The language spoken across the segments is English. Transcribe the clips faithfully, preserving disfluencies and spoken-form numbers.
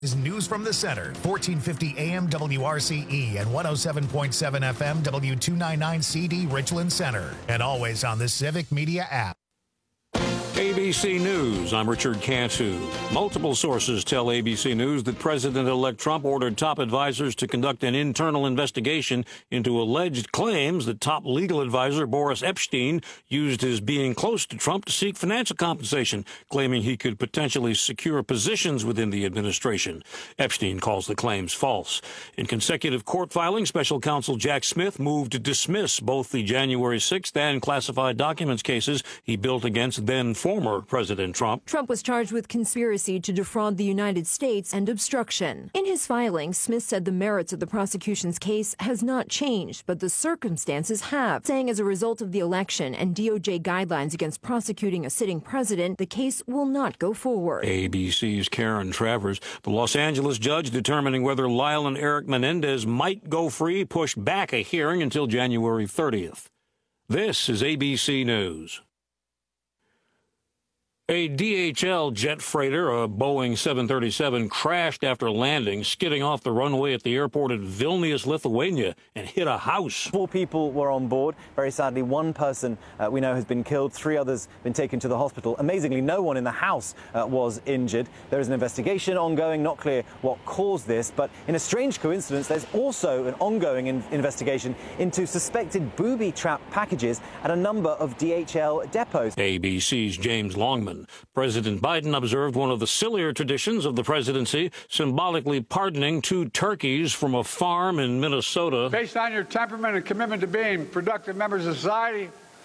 Is News from the Center, fourteen fifty A M W R C E and one oh seven point seven F M W two ninety-nine C D Richland Center. And always on the Civic Media app. A B C News, I'm Richard Cantu. Multiple sources tell A B C News that President-elect Trump ordered top advisors to conduct an internal investigation into alleged claims that top legal advisor Boris Epshteyn used his being close to Trump to seek financial compensation, claiming he could potentially secure positions within the administration. Epshteyn calls the claims false. In consecutive court filings, special counsel Jack Smith moved to dismiss both the January sixth and classified documents cases he built against then former President Trump. Trump was charged with conspiracy to defraud the United States and obstruction. In his filing, Smith said the merits of the prosecution's case has not changed, but the circumstances have, saying as a result of the election and D O J guidelines against prosecuting a sitting president, the case will not go forward. A B C's Karen Travers. The Los Angeles judge determining whether Lyle and Eric Menendez might go free pushed back a hearing until January thirtieth. This is A B C News. A D H L jet freighter, a Boeing seven thirty-seven, crashed after landing, skidding off the runway at the airport at Vilnius, Lithuania, and hit a house. Four people were on board. Very sadly, one person uh, we know has been killed. Three others have been taken to the hospital. Amazingly, no one in the house uh, was injured. There is an investigation ongoing, not clear what caused this. But in a strange coincidence, there's also an ongoing in investigation into suspected booby trap packages at a number of D H L depots. A B C's James Longman. President Biden observed one of the sillier traditions of the presidency, symbolically pardoning two turkeys from a farm in Minnesota. Based on your temperament and commitment to being productive members of society,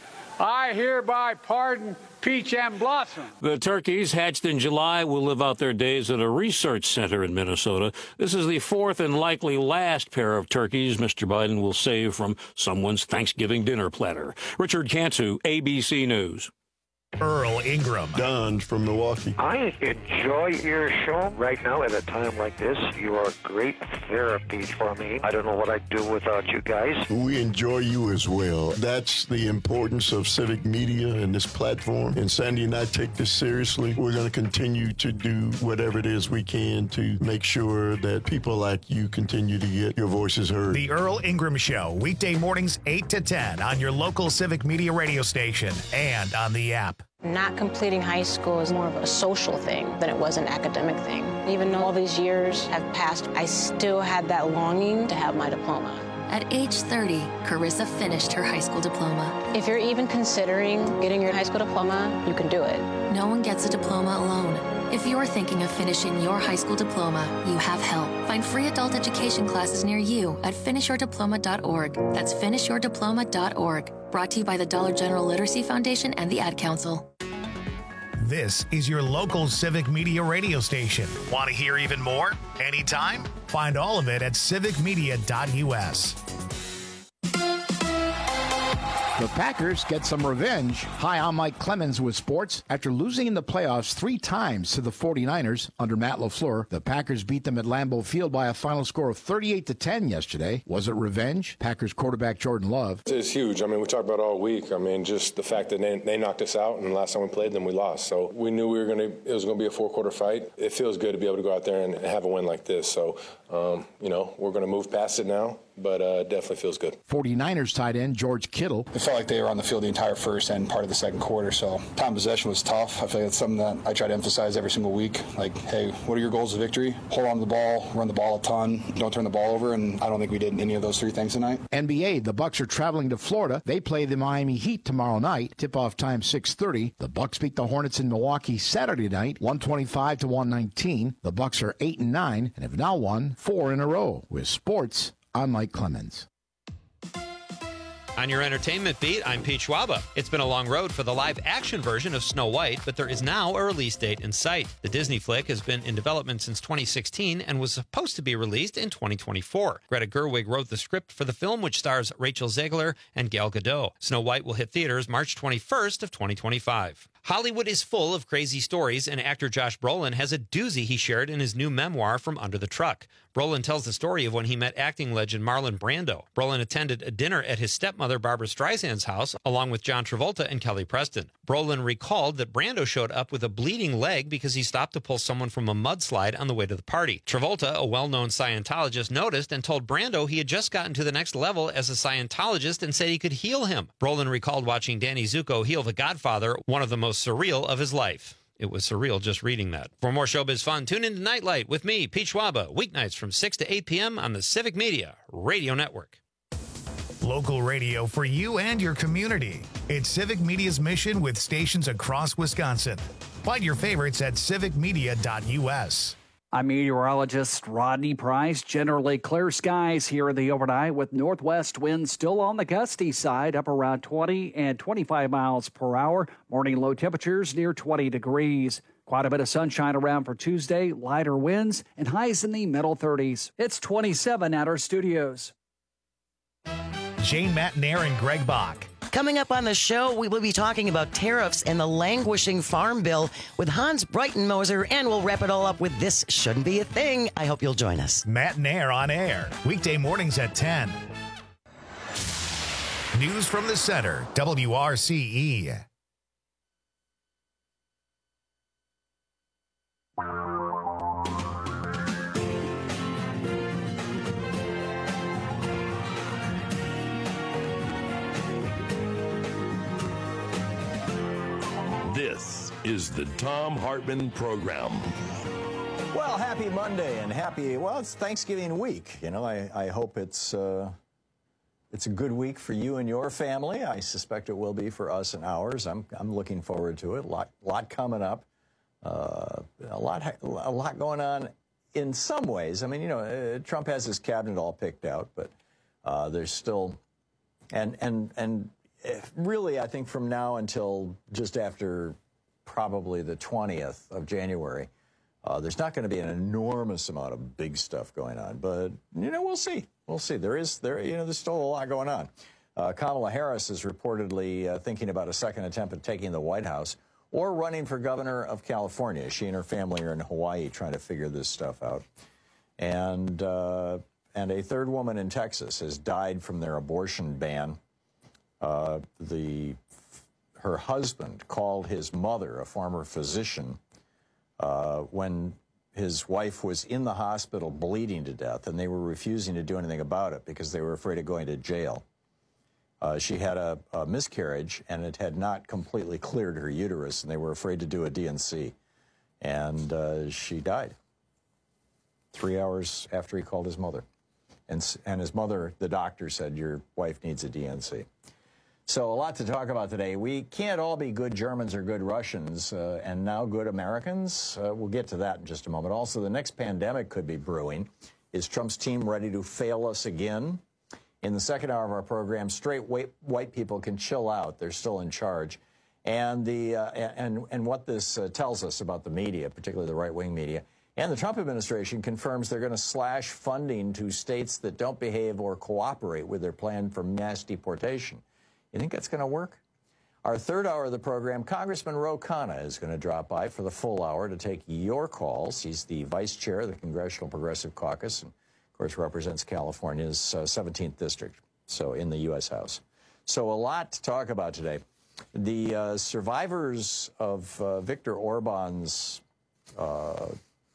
I hereby pardon Peach and Blossom. The turkeys, hatched in July, will live out their days at a research center in Minnesota. This is the fourth and likely last pair of turkeys Mister Biden will save from someone's Thanksgiving dinner platter. Richard Cantu, A B C News. Earl Ingram. Don from Milwaukee. I enjoy your show right now at a time like this. You are great therapy for me. I don't know what I'd do without you guys. We enjoy you as well. That's the importance of civic media and this platform. And Sandy and I take this seriously. We're going to continue to do whatever it is we can to make sure that people like you continue to get your voices heard. The Earl Ingram Show, weekday mornings eight to ten on your local civic media radio station and on the app. Not completing high school is more of a social thing than it was an academic thing. Even though all these years have passed, I still had that longing to have my diploma. At age thirty, Carissa finished her high school diploma. If you're even considering getting your high school diploma, you can do it. No one gets a diploma alone. If you're thinking of finishing your high school diploma, you have help. Find free adult education classes near you at finish your diploma dot org. That's finish your diploma dot org. Brought to you by the Dollar General Literacy Foundation and the Ad Council. This is your local civic media radio station. Want to hear even more? Anytime? Find all of it at civic media dot U S. The Packers get some revenge. Hi, I'm Mike Clemens with sports. After losing in the playoffs three times to the forty-niners under Matt LaFleur, the Packers beat them at Lambeau Field by a final score of thirty-eight to ten yesterday. Was it revenge? Packers quarterback Jordan Love. It's huge. I mean, we talked about it all week. I mean, just the fact that they, they knocked us out, and the last time we played them, we lost. So we knew we were going to. It was going to be a four-quarter fight. It feels good to be able to go out there and have a win like this. So, um, you know, we're going to move past it now. But uh, definitely feels good. forty-niners tight end George Kittle. It felt like they were on the field the entire first and part of the second quarter, so time possession was tough. I feel like that's something that I try to emphasize every single week. Like, hey, what are your goals of victory? Hold on to the ball, run the ball a ton, don't turn the ball over, and I don't think we did any of those three things tonight. N B A, the Bucks are traveling to Florida. They play the Miami Heat tomorrow night. Tip-off time six thirty. The Bucks beat the Hornets in Milwaukee Saturday night, one twenty-five to one nineteen. The Bucks are eight and nine and have now won four in a row. With sports, I'm Mike Clemens. On your entertainment beat, I'm Pete Schwaba. It's been a long road for the live-action version of Snow White, but there is now a release date in sight. The Disney flick has been in development since twenty sixteen and was supposed to be released in twenty twenty-four. Greta Gerwig wrote the script for the film, which stars Rachel Zegler and Gal Gadot. Snow White will hit theaters March twenty-first of twenty twenty-five. Hollywood is full of crazy stories, and actor Josh Brolin has a doozy he shared in his new memoir, From Under the Truck. Brolin tells the story of when he met acting legend Marlon Brando. Brolin attended a dinner at his stepmother Barbra Streisand's house, along with John Travolta and Kelly Preston. Brolin recalled that Brando showed up with a bleeding leg because he stopped to pull someone from a mudslide on the way to the party. Travolta, a well-known Scientologist, noticed and told Brando he had just gotten to the next level as a Scientologist and said he could heal him. Brolin recalled watching Danny Zuko heal the Godfather, one of the most surreal of his life. It was surreal just reading that. For more showbiz fun, tune into Nightlight with me, Pete Schwaba, weeknights from six to eight p.m. on the Civic Media Radio Network. Local radio for you and your community. It's Civic Media's mission with stations across Wisconsin. Find your favorites at civic media dot u s. I'm meteorologist Rodney Price. Generally clear skies here in the overnight with northwest winds still on the gusty side, up around twenty and twenty-five miles per hour. Morning low temperatures near twenty degrees. Quite a bit of sunshine around for Tuesday, lighter winds, and highs in the middle thirties. It's twenty-seven at our studios. Jane Matnair and Greg Bach. Coming up on the show, we will be talking about tariffs and the languishing farm bill with Hans Breitenmoser, and we'll wrap it all up with This Shouldn't Be a Thing. I hope you'll join us. Matnair on air, weekday mornings at ten. News from the center, W R C E. This is the Thom Hartmann Program. Well, happy Monday and happy, well, it's Thanksgiving week. You know, I, I hope it's uh, it's a good week for you and your family. I suspect it will be for us and ours. I'm I'm looking forward to it. A lot, lot coming up. Uh, a lot a lot going on in some ways. I mean, you know, uh, Trump has his cabinet all picked out, but uh, there's still, and and and. Really, I think from now until just after probably the twentieth of January, uh, there's not going to be an enormous amount of big stuff going on. But, you know, we'll see. We'll see. There is, there, you know, there's still a lot going on. Uh, Kamala Harris is reportedly uh, thinking about a second attempt at taking the White House or running for governor of California. She and her family are in Hawaii trying to figure this stuff out. And, uh, and a third woman in Texas has died from their abortion ban. Uh, the her husband called his mother, a former physician, uh, when his wife was in the hospital bleeding to death, and they were refusing to do anything about it because they were afraid of going to jail. Uh, she had a, a miscarriage, and it had not completely cleared her uterus, and they were afraid to do a D and C. And uh, she died three hours after he called his mother. And, and his mother, the doctor, said, your wife needs a D and C. So a lot to talk about today. We can't all be good Germans or good Russians, uh, and now good Americans. Uh, we'll get to that in just a moment. Also, the next pandemic could be brewing. Is Trump's team ready to fail us again? In the second hour of our program, straight white, white people can chill out. They're still in charge. And, the, uh, and, and what this uh, tells us about the media, particularly the right-wing media. And the Trump administration confirms they're going to slash funding to states that don't behave or cooperate with their plan for mass deportation. You think that's going to work? Our third hour of the program, Congressman Ro Khanna is going to drop by for the full hour to take your calls. He's the vice chair of the Congressional Progressive Caucus and, of course, represents California's uh, seventeenth district, so in the U S House. So a lot to talk about today. The uh, survivors of uh, Viktor Orban's, uh,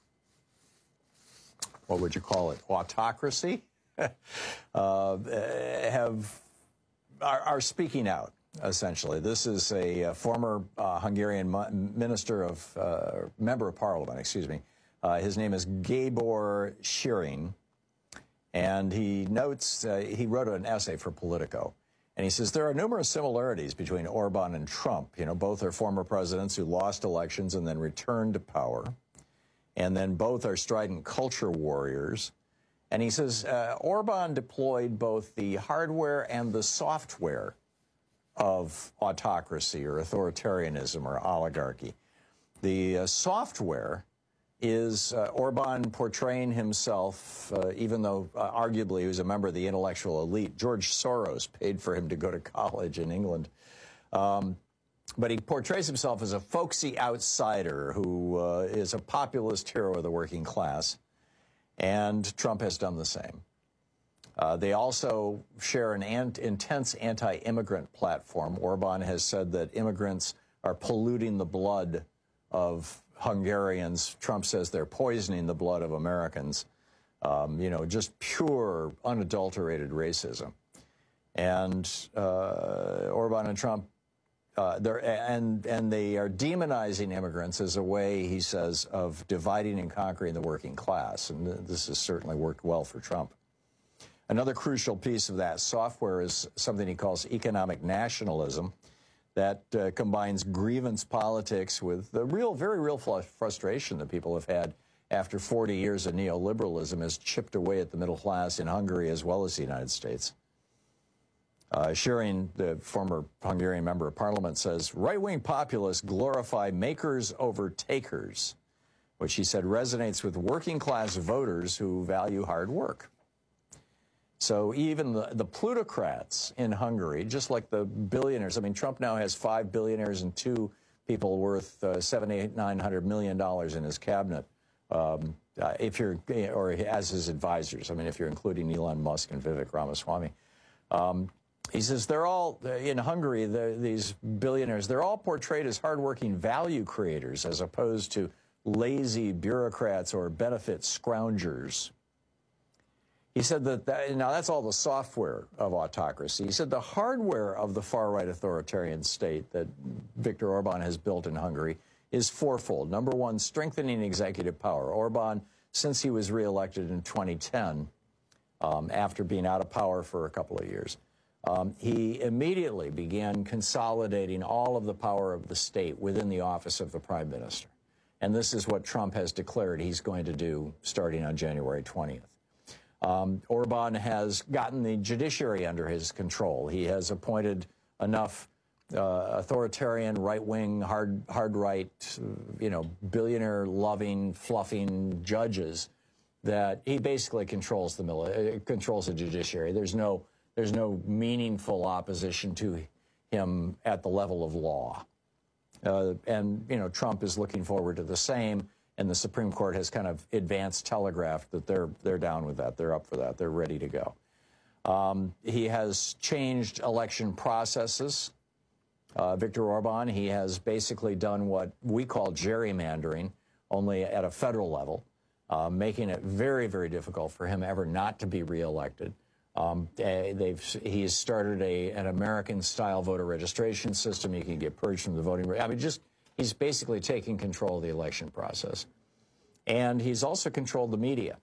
what would you call it, autocracy, uh, have... Are, are speaking out, essentially. This is a, a former uh, Hungarian minister of, uh, member of parliament, excuse me. Uh, his name is Gabor Schering, and he notes, uh, he wrote an essay for Politico, and he says there are numerous similarities between Orban and Trump. You know, both are former presidents who lost elections and then returned to power, and then both are strident culture warriors. And he says uh, Orban deployed both the hardware and the software of autocracy or authoritarianism or oligarchy. The uh, software is uh, Orban portraying himself, uh, even though uh, arguably he was a member of the intellectual elite. George Soros paid for him to go to college in England. Um, but he portrays himself as a folksy outsider who uh, is a populist hero of the working class, and Trump has done the same. Uh, they also share an ant intense anti-immigrant platform. Orban has said that immigrants are polluting the blood of Hungarians. Trump says they're poisoning the blood of Americans. Um, you know, just pure, unadulterated racism. And uh, Orban and Trump, uh, they're, and, and they are demonizing immigrants as a way, he says, of dividing and conquering the working class. And th this has certainly worked well for Trump. Another crucial piece of that software is something he calls economic nationalism that uh, combines grievance politics with the real, very real frustration that people have had after forty years of neoliberalism has chipped away at the middle class in Hungary as well as the United States. Uh, Schering, the former Hungarian member of parliament, says right-wing populists glorify makers over takers, which he said resonates with working-class voters who value hard work. So even the, the plutocrats in Hungary, just like the billionaires, I mean, Trump now has five billionaires and two people worth uh, seven, eight, nine hundred million dollars in his cabinet, um, uh, if you're, or as his advisors. I mean, if you're including Elon Musk and Vivek Ramaswamy. Um, he says they're all, in Hungary, the, these billionaires, they're all portrayed as hardworking value creators as opposed to lazy bureaucrats or benefit scroungers. He said that, that, now that's all the software of autocracy. He said the hardware of the far-right authoritarian state that Viktor Orban has built in Hungary is fourfold. Number one, strengthening executive power. Orban, since he was reelected in twenty ten, um, after being out of power for a couple of years, um, he immediately began consolidating all of the power of the state within the office of the prime minister. And this is what Trump has declared he's going to do starting on January twentieth. Um, Orban has gotten the judiciary under his control. He has appointed enough uh, authoritarian, right-wing, hard, hard-right, you know, billionaire-loving, fluffing judges that he basically controls the mili- uh, controls the judiciary. There's no, there's no meaningful opposition to him at the level of law. Uh, and, you know, Trump is looking forward to the same. And the Supreme Court has kind of advanced telegraphed that they're, they're down with that. They're up for that. They're ready to go. Um, he has changed election processes. Uh, Viktor Orban, he has basically done what we call gerrymandering, only at a federal level, uh, making it very, very difficult for him ever not to be reelected. Um, they've, he's started a, an American-style voter registration system. You can get purged from the voting. I mean, just... He's basically taking control of the election process. And he's also controlled the media.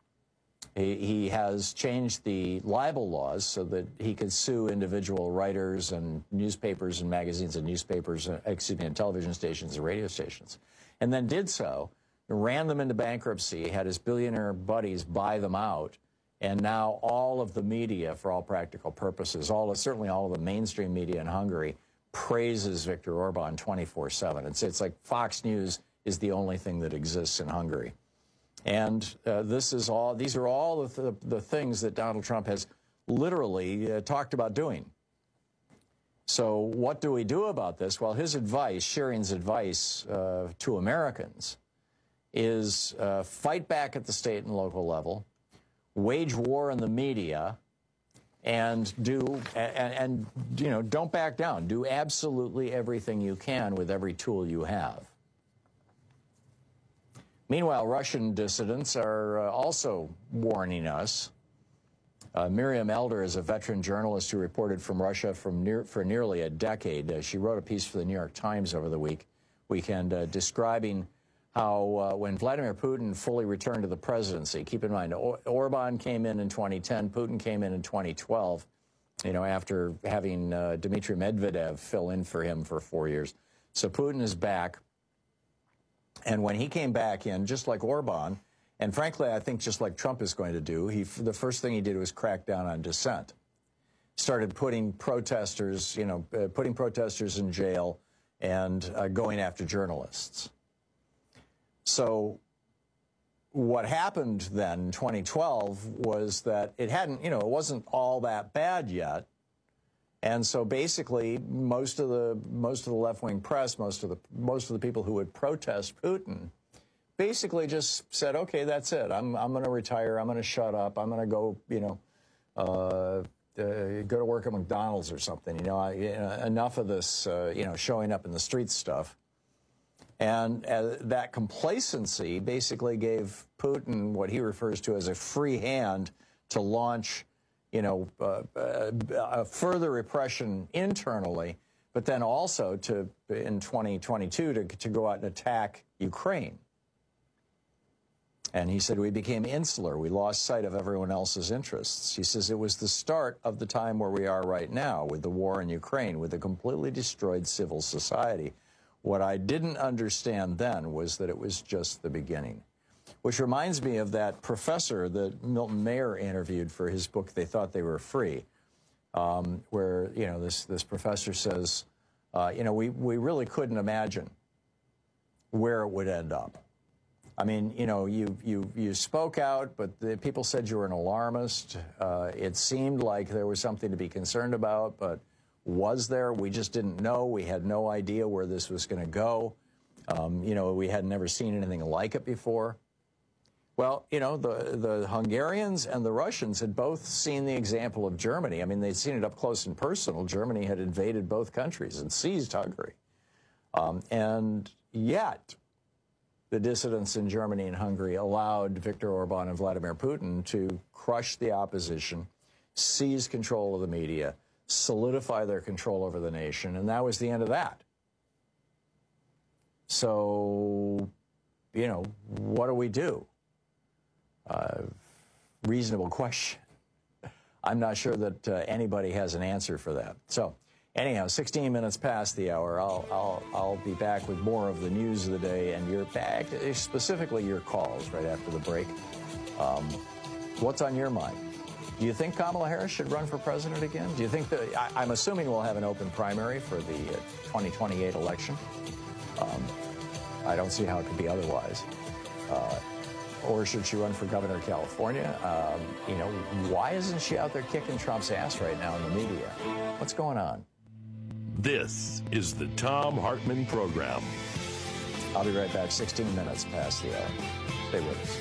He, he has changed the libel laws so that he could sue individual writers and newspapers and magazines and newspapers, excuse me, and television stations and radio stations, and then did so, ran them into bankruptcy, had his billionaire buddies buy them out, and now all of the media, for all practical purposes, all certainly all of the mainstream media in Hungary, praises Viktor Orban twenty-four seven. It's, it's like Fox News is the only thing that exists in Hungary. And uh, this is all, these are all of the, the things that Donald Trump has literally uh, talked about doing. So what do we do about this? Well, his advice, Schering's advice uh, to Americans is uh, fight back at the state and local level, wage war in the media, and do, and, and, you know, don't back down. Do absolutely everything you can with every tool you have. Meanwhile, Russian dissidents are uh, also warning us. Uh, Miriam Elder is a veteran journalist who reported from Russia from near, for nearly a decade. Uh, she wrote a piece for the New York Times over the week, weekend uh, describing how uh, when Vladimir Putin fully returned to the presidency, keep in mind, or Orban came in in twenty ten, Putin came in in twenty twelve, you know, after having uh, Dmitry Medvedev fill in for him for four years. So Putin is back. And when he came back in, just like Orban, and frankly, I think just like Trump is going to do, he, the first thing he did was crack down on dissent. Started putting protesters, you know, uh, putting protesters in jail and uh, going after journalists. So what happened then in twenty twelve was that it hadn't, you know, it wasn't all that bad yet. And so basically, most of the most of the left-wing press, most of the most of the people who would protest Putin, basically just said, "Okay, that's it. I'm I'm going to retire. I'm going to shut up. I'm going to go, you know, uh, uh, go to work at McDonald's or something. You know, I, you know enough of this, uh, you know, showing up in the streets stuff." And uh, that complacency basically gave Putin what he refers to as a free hand to launch, you know, uh, uh, uh, further repression internally, but then also to, in twenty twenty-two, to, to go out and attack Ukraine. And he said, we became insular. We lost sight of everyone else's interests. He says it was the start of the time where we are right now with the war in Ukraine, with a completely destroyed civil society. What I didn't understand then was that it was just the beginning. Which reminds me of that professor that Milton Mayer interviewed for his book, They Thought They Were Free, um, where, you know, this, this professor says, uh, you know, we, we really couldn't imagine where it would end up. I mean, you know, you, you, you spoke out, but the people said you were an alarmist. Uh, it seemed like there was something to be concerned about, but was there? We just didn't know. We had no idea where this was going to go. Um, you know, we had never seen anything like it before. Well, you know, the, the Hungarians and the Russians had both seen the example of Germany. I mean, they'd seen it up close and personal. Germany had invaded both countries and seized Hungary. Um, and yet, the dissidents in Germany and Hungary allowed Viktor Orban and Vladimir Putin to crush the opposition, seize control of the media, solidify their control over the nation, and that was the end of that. So, you know, what do we do? Uh, reasonable question. I'm not sure that uh, anybody has an answer for that. So, anyhow, sixteen minutes past the hour. I'll, I'll, I'll be back with more of the news of the day and your back, specifically your calls right after the break. Um, what's on your mind? Do you think Kamala Harris should run for president again? Do you think that, I, I'm assuming we'll have an open primary for the uh, twenty twenty-eight election. Um, I don't see how it could be otherwise. Uh, or should she run for governor of California? Um, you know, why isn't she out there kicking Trump's ass right now in the media? What's going on? This is the Thom Hartmann Program. I'll be right back, sixteen minutes past the hour. Stay with us.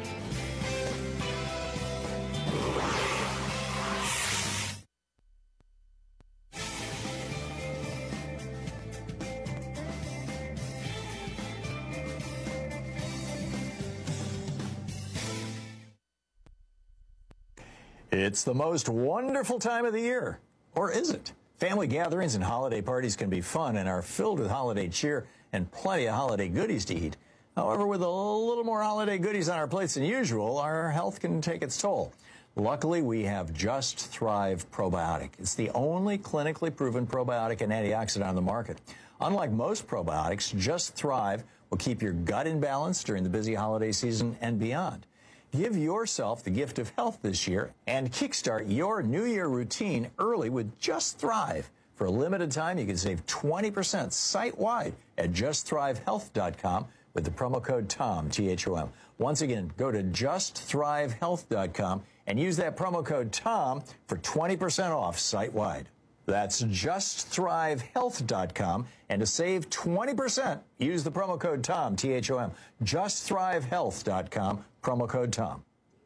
It's the most wonderful time of the year. Or is it? Family gatherings and holiday parties can be fun and are filled with holiday cheer and plenty of holiday goodies to eat. However, with a little more holiday goodies on our plates than usual, our health can take its toll. Luckily, we have Just Thrive Probiotic. It's the only clinically proven probiotic and antioxidant on the market. Unlike most probiotics, Just Thrive will keep your gut in balance during the busy holiday season and beyond. Give yourself the gift of health this year and kickstart your New Year routine early with Just Thrive. For a limited time, you can save twenty percent site-wide at just thrive health dot com with the promo code TOM, T H O M. Once again, go to just thrive health dot com and use that promo code TOM for twenty percent off site-wide. That's just thrive health dot com, and to save twenty percent, use the promo code TOM, T H O M. just thrive health dot com, promo code TOM.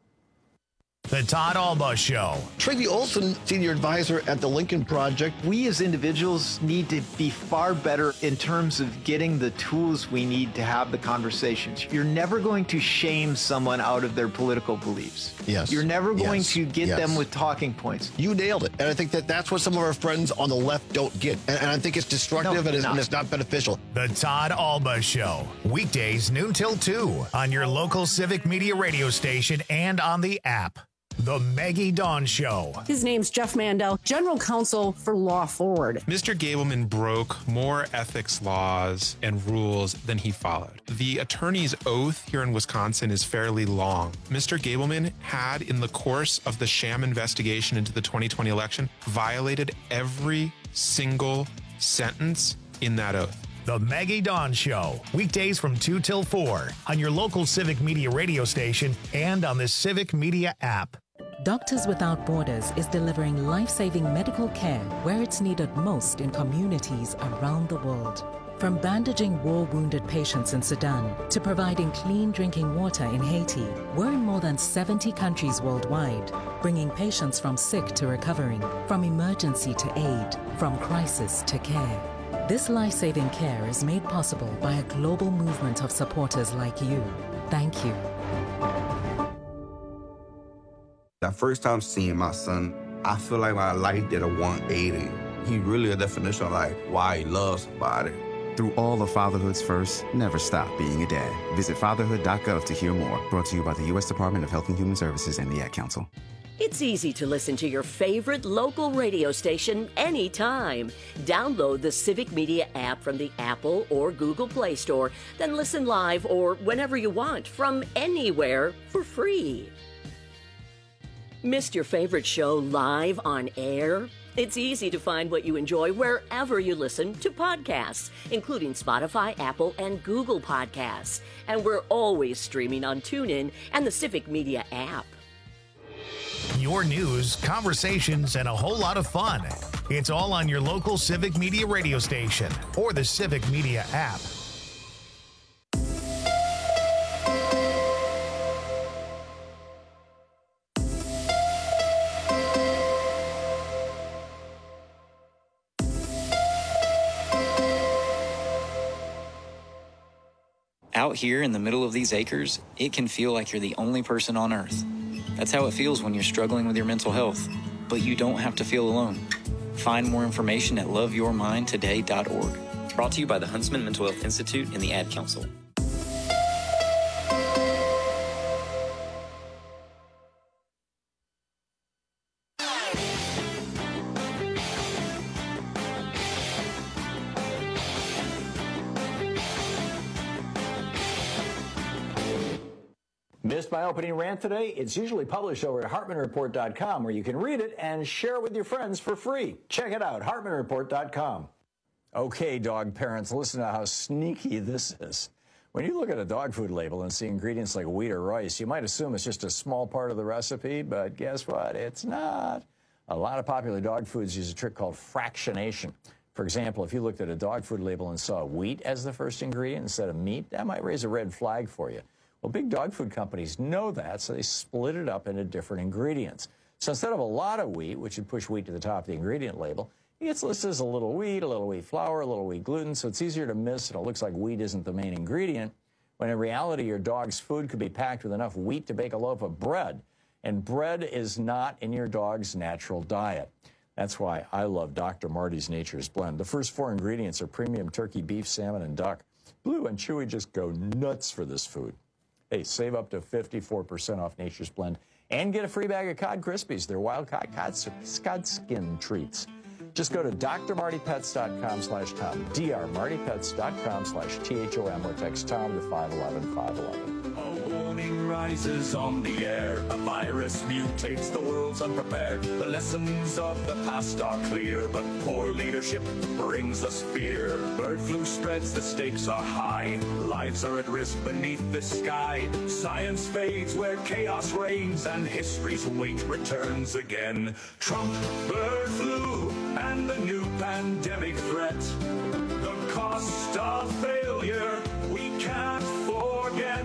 The Todd Alba Show. Tracy Olson, senior advisor at the Lincoln Project. We as individuals need to be far better in terms of getting the tools we need to have the conversations. You're never going to shame someone out of their political beliefs. Yes. You're never going yes. to get yes. them with talking points. You nailed it. And I think that that's what some of our friends on the left don't get. And, and I think it's destructive no, and, it's, not. and it's not beneficial. The Todd Alba Show. Weekdays noon till two on your local Civic Media radio station and on the app. The Maggie Dawn Show. His name's Jeff Mandel, General Counsel for Law Forward. Mister Gableman broke more ethics laws and rules than he followed. The attorney's oath here in Wisconsin is fairly long. Mister Gableman had, in the course of the sham investigation into the twenty twenty election, violated every single sentence in that oath. The Maggie Dawn Show, weekdays from two till four on your local Civic Media radio station and on the Civic Media app. Doctors Without Borders is delivering life-saving medical care where it's needed most in communities around the world. From bandaging war-wounded patients in Sudan to providing clean drinking water in Haiti, we're in more than seventy countries worldwide, bringing patients from sick to recovering, from emergency to aid, from crisis to care. This life-saving care is made possible by a global movement of supporters like you. Thank you. That first time seeing my son, I feel like my life did a one eighty. He really a definition of like why he loves somebody. Through all of fatherhood's first, never stop being a dad. Visit fatherhood dot gov to hear more. Brought to you by the U S Department of Health and Human Services and the Ad Council. It's easy to listen to your favorite local radio station anytime. Download the Civic Media app from the Apple or Google Play Store, then listen live or whenever you want from anywhere for free. Missed your favorite show live on air? It's easy to find what you enjoy wherever you listen to podcasts, including Spotify, Apple, and Google Podcasts. And we're always streaming on TuneIn and the Civic Media app. Your news, conversations, and a whole lot of fun. It's all on your local Civic Media radio station or the Civic Media app. Out here in the middle of these acres, it can feel like you're the only person on Earth. That's how it feels when you're struggling with your mental health. But you don't have to feel alone. Find more information at love your mind today dot org. Brought to you by the Huntsman Mental Health Institute and the Ad Council. Missed my opening rant today? It's usually published over at Hartman Report dot com, where you can read it and share it with your friends for free. Check it out, Hartman Report dot com. Okay, dog parents, listen to how sneaky this is. When you look at a dog food label and see ingredients like wheat or rice, you might assume it's just a small part of the recipe, but guess what? It's not. A lot of popular dog foods use a trick called fractionation. For example, if you looked at a dog food label and saw wheat as the first ingredient instead of meat, that might raise a red flag for you. Well, big dog food companies know that, so they split it up into different ingredients. So instead of a lot of wheat, which would push wheat to the top of the ingredient label, it gets listed as a little wheat, a little wheat flour, a little wheat gluten, so it's easier to miss, and it looks like wheat isn't the main ingredient, when in reality your dog's food could be packed with enough wheat to bake a loaf of bread, and bread is not in your dog's natural diet. That's why I love Doctor Marty's Nature's Blend. The first four ingredients are premium turkey, beef, salmon, and duck. Blue and Chewy just go nuts for this food. Hey, save up to fifty-four percent off Nature's Blend and get a free bag of Cod Krispies. They're wild cod, cod, cod skin treats. Just go to D R Marty Pets dot com slash Tom, D R Marty Pets dot com slash T H O M, or text Tom to five one one, five one one. A warning rises on the air. A virus mutates, the world's unprepared. The lessons of the past are clear, but poor leadership brings us fear. Bird flu spreads, the stakes are high. Lives are at risk beneath the sky. Science fades where chaos reigns, and history's weight returns again. Trump, bird flu, and the new pandemic threat. The cost of failure we can't forget.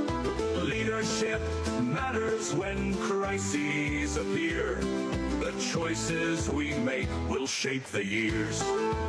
Leadership matters when crises appear. The choices we make will shape the years.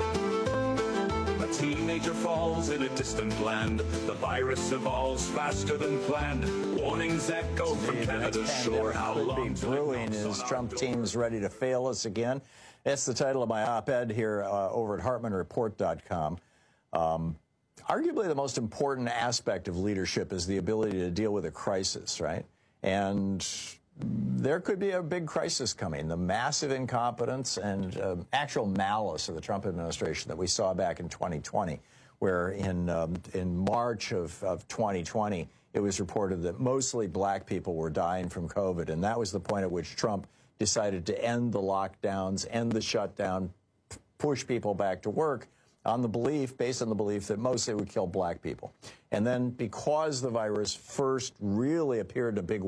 A teenager falls in a distant land. The virus evolves faster than planned. Warnings echo from Canada's shore. How long be brewing is Trump team's ready to fail us again? That's the title of my op-ed here uh, over at Hartman Report dot com. Um, arguably the most important aspect of leadership is the ability to deal with a crisis, right? And there could be a big crisis coming. The massive incompetence and uh, actual malice of the Trump administration that we saw back in twenty twenty, where in, um, in March of, of twenty twenty, it was reported that mostly black people were dying from COVID, and that was the point at which Trump decided to end the lockdowns, end the shutdown, push people back to work on the belief, based on the belief that mostly it would kill black people. And then because the virus first really appeared in a big way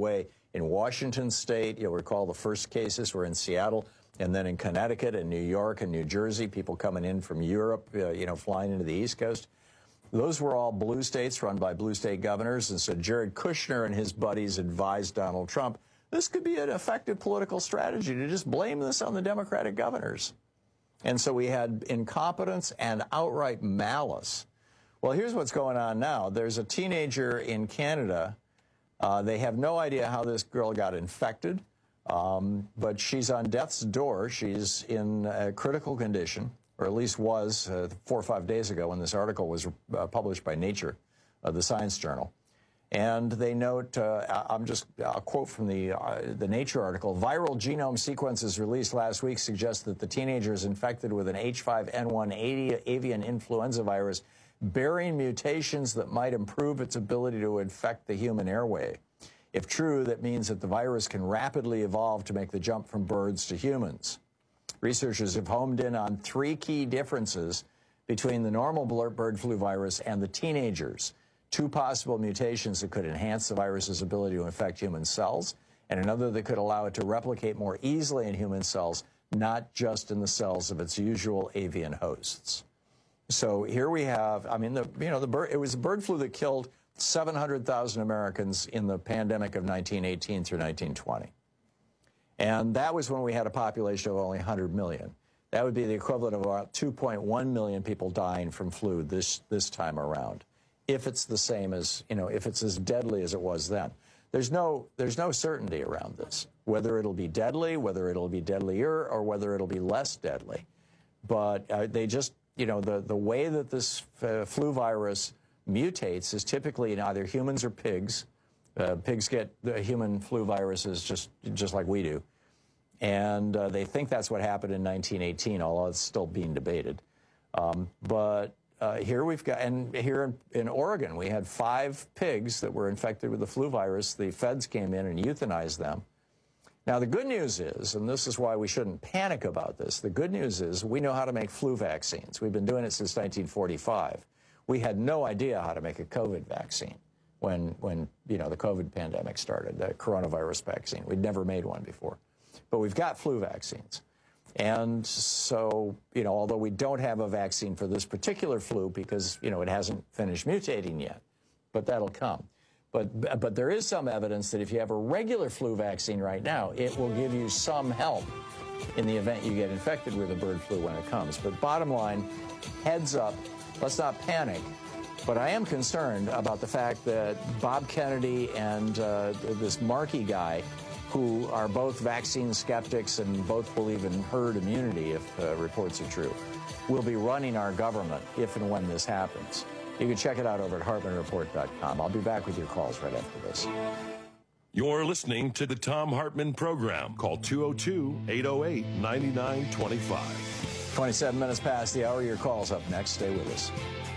In Washington State, you'll recall the first cases were in Seattle, and then in Connecticut and New York and New Jersey, people coming in from Europe, uh, you know, flying into the East Coast. Those were all blue states run by blue state governors, and so Jared Kushner and his buddies advised Donald Trump, this could be an effective political strategy to just blame this on the Democratic governors. And so we had incompetence and outright malice. Well, here's what's going on now. There's a teenager in Canada. Uh, they have no idea how this girl got infected, um, but she's on death's door. She's in a critical condition, or at least was uh, four or five days ago when this article was uh, published by Nature, uh, the Science Journal. And they note, uh, I'm just, I'll quote from the, uh, the Nature article, viral genome sequences released last week suggest that the teenager is infected with an H five N one avian influenza virus bearing mutations that might improve its ability to infect the human airway. If true, that means that the virus can rapidly evolve to make the jump from birds to humans. Researchers have homed in on three key differences between the normal bird flu virus and the teenagers. Two possible mutations that could enhance the virus's ability to infect human cells, and another that could allow it to replicate more easily in human cells, not just in the cells of its usual avian hosts. So here we have, I mean, the, you know, the bird, it was the bird flu that killed seven hundred thousand Americans in the pandemic of nineteen eighteen through nineteen twenty. And that was when we had a population of only one hundred million. That would be the equivalent of about two point one million people dying from flu this, this time around, if it's the same as, you know, if it's as deadly as it was then. There's no, there's no certainty around this, whether it'll be deadly, whether it'll be deadlier, or whether it'll be less deadly. But uh, they just, you know, the, the way that this uh, flu virus mutates is typically in either humans or pigs. Uh, pigs get the human flu viruses just, just like we do. And uh, they think that's what happened in nineteen eighteen, although it's still being debated. Um, but uh, here we've got, and here in, in Oregon, we had five pigs that were infected with the flu virus. The feds came in and euthanized them. Now, the good news is, and this is why we shouldn't panic about this, the good news is we know how to make flu vaccines. We've been doing it since nineteen forty-five. We had no idea how to make a COVID vaccine when, when you know, the COVID pandemic started, the coronavirus vaccine. We'd never made one before. But we've got flu vaccines. And so, you know, although we don't have a vaccine for this particular flu because, you know, it hasn't finished mutating yet, but that'll come. But, but there is some evidence that if you have a regular flu vaccine right now, it will give you some help in the event you get infected with a bird flu when it comes. But bottom line, heads up, let's not panic. But I am concerned about the fact that Bob Kennedy and uh, this Markey guy, who are both vaccine skeptics and both believe in herd immunity, if uh, reports are true, will be running our government if and when this happens. You can check it out over at Hartman Report dot com. I'll be back with your calls right after this. You're listening to the Thom Hartmann Program. Call two oh two, eight oh eight, nine nine two five. twenty-seven minutes past the hour. Your call's up next. Stay with us.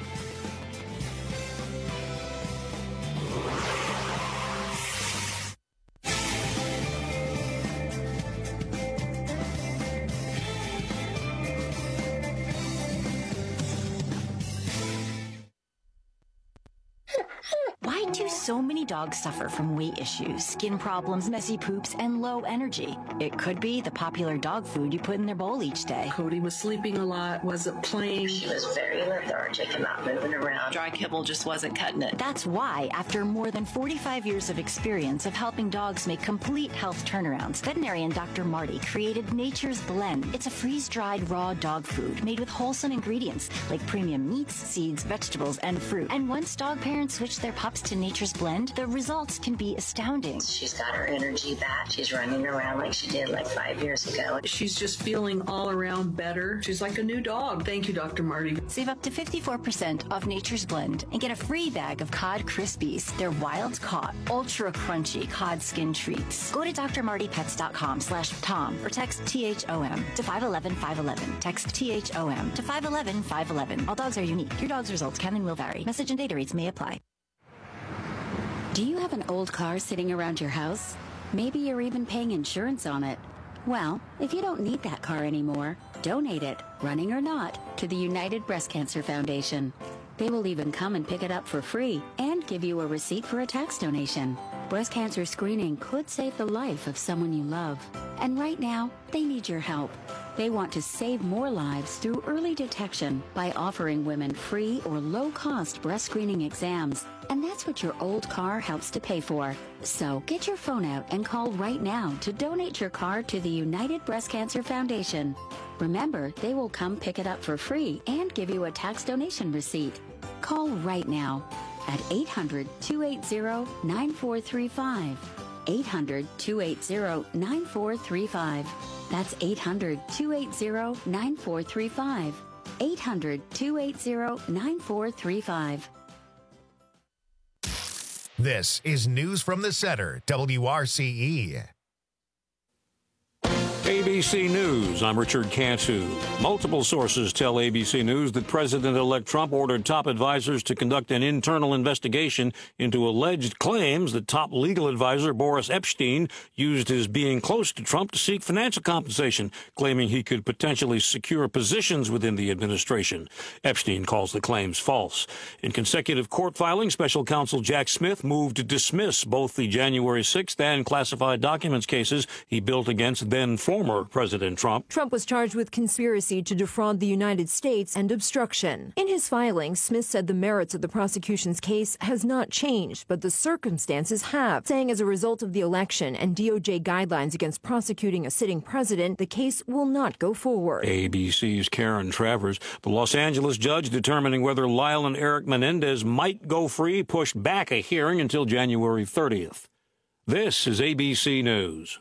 So many dogs suffer from weight issues, skin problems, messy poops, and low energy. It could be the popular dog food you put in their bowl each day. Cody was sleeping a lot, wasn't playing. She was very lethargic and not moving around. Dry kibble just wasn't cutting it. That's why, after more than forty-five years of experience of helping dogs make complete health turnarounds, veterinarian Doctor Marty created Nature's Blend. It's a freeze-dried raw dog food made with wholesome ingredients like premium meats, seeds, vegetables, and fruit. And once dog parents switch their pups to Nature's Blend, the results can be astounding. She's got her energy back. She's running around like she did like five years ago. She's just feeling all around better. She's like a new dog. Thank you, Doctor Marty. Save up to fifty-four percent off Nature's Blend and get a free bag of Cod Krispies. They're wild caught, ultra crunchy cod skin treats. Go to D R Marty Pets dot com slash Tom or text T H O M to five one one five one one. Text T H O M to five one one five one one. All dogs are unique. Your dog's results can and will vary. Message and data rates may apply. Do you have an old car sitting around your house? Maybe you're even paying insurance on it. Well, if you don't need that car anymore, donate it, running or not, to the United Breast Cancer Foundation. They will even come and pick it up for free and give you a receipt for a tax donation. Breast cancer screening could save the life of someone you love. And right now, they need your help. They want to save more lives through early detection by offering women free or low-cost breast screening exams. And that's what your old car helps to pay for. So get your phone out and call right now to donate your car to the United Breast Cancer Foundation. Remember, they will come pick it up for free and give you a tax donation receipt. Call right now at eight hundred, two eight zero, nine four three five. eight hundred, two eight zero, nine four three five. That's eight hundred, two eight zero, nine four three five. eight hundred, two eight zero, nine four three five. This is News from the Center, W R C E. A B C News, I'm Richard Cantu. Multiple sources tell A B C News that President-elect Trump ordered top advisors to conduct an internal investigation into alleged claims that top legal advisor Boris Epshteyn used his being close to Trump to seek financial compensation, claiming he could potentially secure positions within the administration. Epshteyn calls the claims false. In consecutive court filings, special counsel Jack Smith moved to dismiss both the January sixth and classified documents cases he built against then former President Trump. Trump was charged with conspiracy to defraud the United States and obstruction. In his filing, Smith said the merits of the prosecution's case has not changed, but the circumstances have, saying as a result of the election and D O J guidelines against prosecuting a sitting president, the case will not go forward. A B C's Karen Travers. The Los Angeles judge determining whether Lyle and Eric Menendez might go free pushed back a hearing until January thirtieth. This is A B C News.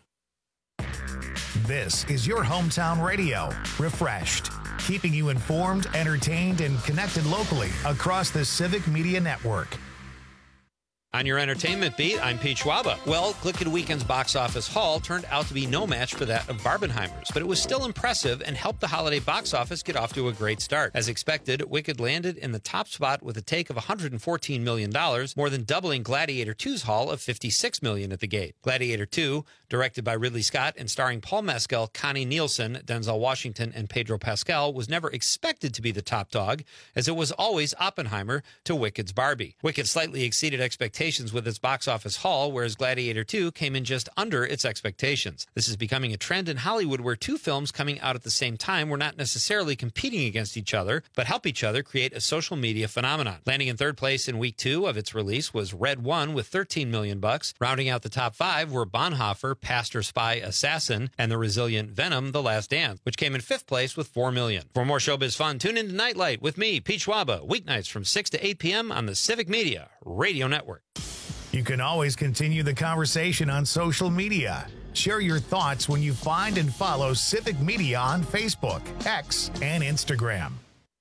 This is your hometown radio, refreshed, keeping you informed, entertained, and connected locally across the Civic Media Network. On your entertainment beat, I'm Pete Schwaba. Well, Glickman Weekend's box office haul turned out to be no match for that of Barbenheimer's, but it was still impressive and helped the holiday box office get off to a great start. As expected, Wicked landed in the top spot with a take of one hundred fourteen million dollars, more than doubling Gladiator two's haul of fifty-six million dollars at the gate. Gladiator two, directed by Ridley Scott and starring Paul Mescal, Connie Nielsen, Denzel Washington, and Pedro Pascal, was never expected to be the top dog, as it was always Oppenheimer to Wicked's Barbie. Wicked slightly exceeded expectations with its box office haul, whereas Gladiator two came in just under its expectations. This is becoming a trend in Hollywood where two films coming out at the same time were not necessarily competing against each other, but help each other create a social media phenomenon. Landing in third place in week two of its release was Red One with thirteen million bucks. Rounding out the top five were Bonhoeffer, Pastor, Spy, Assassin, and the resilient Venom, The Last Dance, which came in fifth place with four million. For more showbiz fun, tune in to Nightlight with me, Pete Schwaba, weeknights from six to eight p.m. on the Civic Media Radio Network. You can always continue the conversation on social media. Share your thoughts when you find and follow Civic Media on Facebook, X, and Instagram.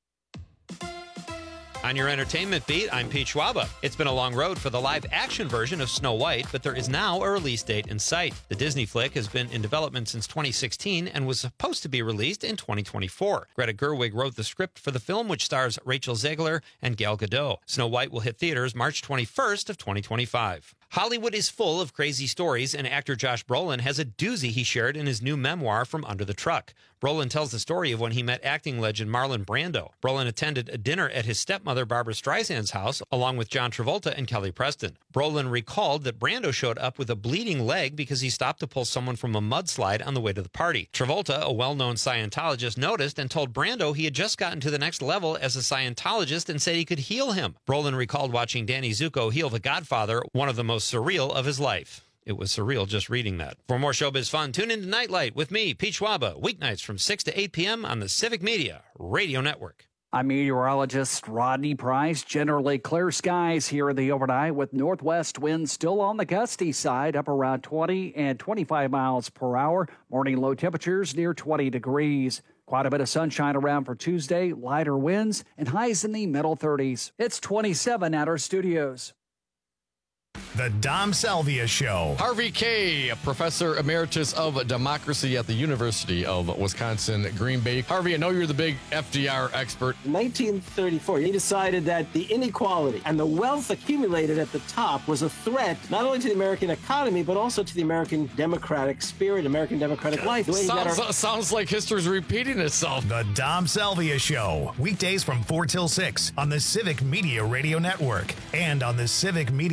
On your entertainment beat, I'm Pete Schwaba. It's been a long road for the live-action version of Snow White, but there is now a release date in sight. The Disney flick has been in development since twenty sixteen and was supposed to be released in twenty twenty-four. Greta Gerwig wrote the script for the film, which stars Rachel Zegler and Gal Gadot. Snow White will hit theaters March twenty-first of twenty twenty-five. Hollywood is full of crazy stories, and actor Josh Brolin has a doozy he shared in his new memoir, From Under the Truck. Brolin tells the story of when he met acting legend Marlon Brando. Brolin attended a dinner at his stepmother Barbra Streisand's house, along with John Travolta and Kelly Preston. Brolin recalled that Brando showed up with a bleeding leg because he stopped to pull someone from a mudslide on the way to the party. Travolta, a well-known Scientologist, noticed and told Brando he had just gotten to the next level as a Scientologist and said he could heal him. Brolin recalled watching Danny Zuko heal The Godfather, one of the most surreal of his life. It was surreal just reading that. For more showbiz fun, tune in to Nightlight with me, Pete Schwaba, weeknights from six to eight p.m. on the Civic Media Radio Network. I'm meteorologist Rodney Price. Generally clear skies here in the overnight with northwest winds still on the gusty side, up around twenty and twenty-five miles per hour. Morning low temperatures near twenty degrees. Quite a bit of sunshine around for Tuesday, lighter winds, and highs in the middle thirties. It's twenty-seven at our studios. The Dom Salvia Show. Harvey Kaye, a professor emeritus of democracy at the University of Wisconsin, Green Bay. Harvey, I know you're the big F D R expert. nineteen thirty-four, he decided that the inequality and the wealth accumulated at the top was a threat not only to the American economy, but also to the American democratic spirit, American democratic life. The way he got Sounds, our- sounds like history's repeating itself. The Dom Salvia Show. Weekdays from four till six on the Civic Media Radio Network and on the Civic Media app.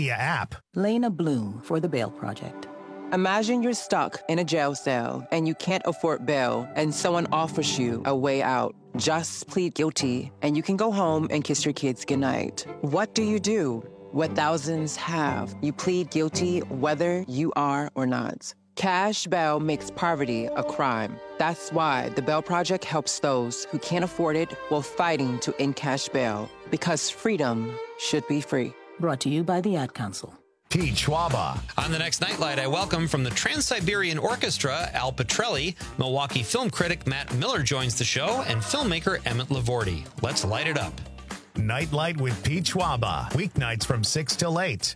app. Lena Bloom for the Bail Project. Imagine you're stuck in a jail cell and you can't afford bail and someone offers you a way out. Just plead guilty and you can go home and kiss your kids goodnight. What do you do? What thousands have. You plead guilty whether you are or not. Cash bail makes poverty a crime. That's why the Bail Project helps those who can't afford it while fighting to end cash bail. Because freedom should be free. Brought to you by the Ad Council. Pete Schwaba. On the next Nightlight, I welcome from the Trans-Siberian Orchestra, Al Petrelli. Milwaukee film critic Matt Miller joins the show, and filmmaker Emmett Lavorti. Let's light it up. Nightlight with Pete Schwaba. Weeknights from six till eight.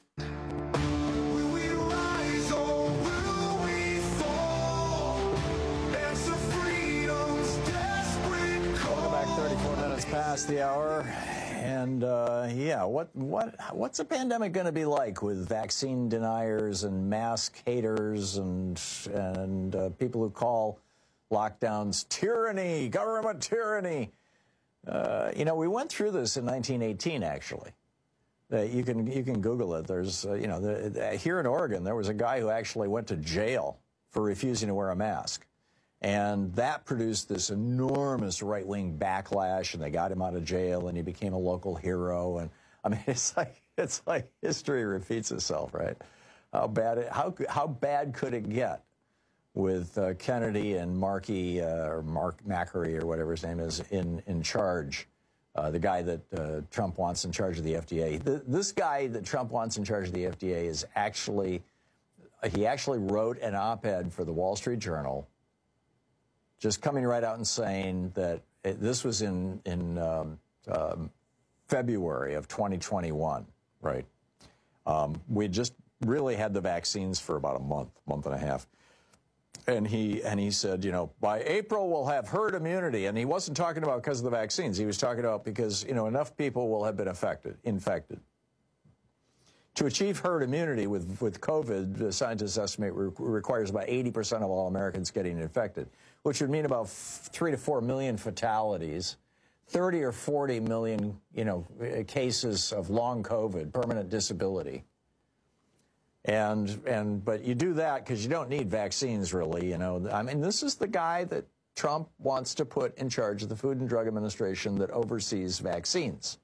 thirty-four minutes past the hour. And uh, yeah, what what what's the pandemic going to be like with vaccine deniers and mask haters and and uh, people who call lockdowns tyranny, government tyranny? Uh, you know, we went through this in nineteen eighteen. Actually, uh, you can you can Google it. There's uh, you know the, uh, here in Oregon there was a guy who actually went to jail for refusing to wear a mask. And that produced this enormous right-wing backlash, and they got him out of jail, and he became a local hero. And I mean, it's like it's like history repeats itself, right? How bad it, how how bad could it get with uh, Kennedy and Markey uh, or Mark Macri or whatever his name is in in charge? Uh, the guy that uh, Trump wants in charge of the F D A. The, this guy that Trump wants in charge of the F D A is actually he actually wrote an op-ed for the Wall Street Journal, just coming right out and saying that it, this was in in um, um, February of twenty twenty-one, right? Um, we just really had the vaccines for about a month, month and a half, and he and he said, you know, by April we'll have herd immunity, and he wasn't talking about because of the vaccines. He was talking about because you know enough people will have been affected, infected. To achieve herd immunity with, with COVID, the scientists estimate re requires about eighty percent of all Americans getting infected, which would mean about three to four million fatalities, thirty or forty million, you know, cases of long COVID, permanent disability. And, and, but you do that because you don't need vaccines, really, you know. I mean, this is the guy that Trump wants to put in charge of the Food and Drug Administration that oversees vaccines.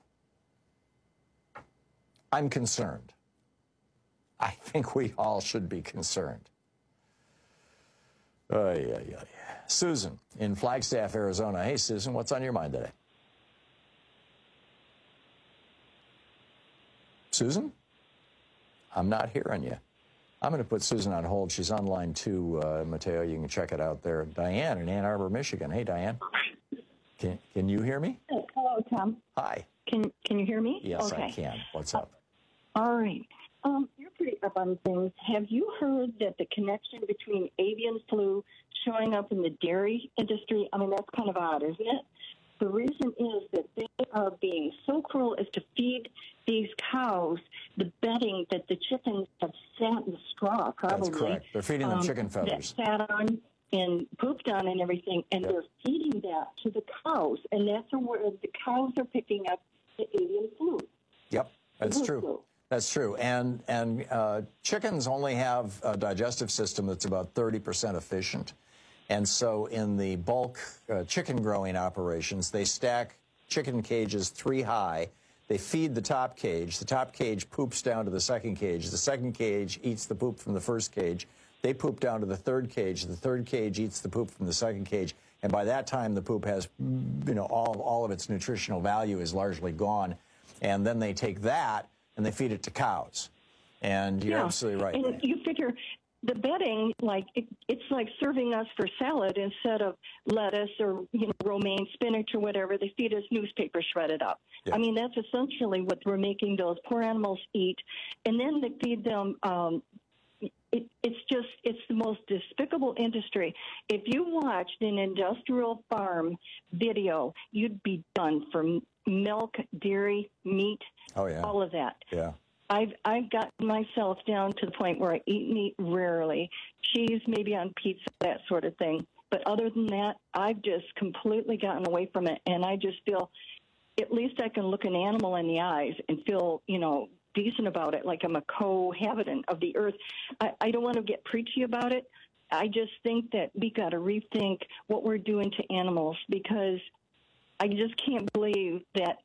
I'm concerned. I think we all should be concerned. Oh, yeah, yeah, yeah. Susan in Flagstaff, Arizona. Hey, Susan, what's on your mind today? Susan? I'm not hearing you. I'm going to put Susan on hold. She's on line two, uh, Mateo. You can check it out there. Diane in Ann Arbor, Michigan. Hey, Diane. Can, can you hear me? Hello, Tom. Hi. Can Can you hear me? Yes, okay. I can. What's up? All right. Um, you're pretty up on things. Have you heard that the connection between avian flu showing up in the dairy industry? I mean, that's kind of odd, isn't it? The reason is that they are being so cruel as to feed these cows the bedding that the chickens have sat in straw, probably. That's correct. They're feeding them um, chicken feathers. That sat on and pooped on and everything, and yep. they're feeding that to the cows, and that's where the cows are picking up the avian flu. Yep, that's true. Flu. That's true. And, and uh, chickens only have a digestive system that's about thirty percent efficient. And so in the bulk uh, chicken growing operations, they stack chicken cages three high. They feed the top cage. The top cage poops down to the second cage. The second cage eats the poop from the first cage. They poop down to the third cage. The third cage eats the poop from the second cage. And by that time, the poop has, you know, all, all of its nutritional value is largely gone. And then they take that and they feed it to cows. And you're yeah. absolutely right. And you figure the bedding, like, it, it's like serving us for salad instead of lettuce or, you know, romaine spinach or whatever. They feed us newspaper shredded up. Yeah. I mean, that's essentially what we're making those poor animals eat. And then they feed them, um, it, it's just, it's the most despicable industry. If you watched an industrial farm video, you'd be done for milk, dairy, meat, oh, yeah. all of that. Yeah. I've I've gotten myself down to the point where I eat meat rarely, cheese maybe on pizza, that sort of thing. But other than that, I've just completely gotten away from it, and I just feel at least I can look an animal in the eyes and feel, you know, decent about it, like I'm a cohabitant of the earth. I, I don't want to get preachy about it. I just think that we got to rethink what we're doing to animals, because I just can't believe that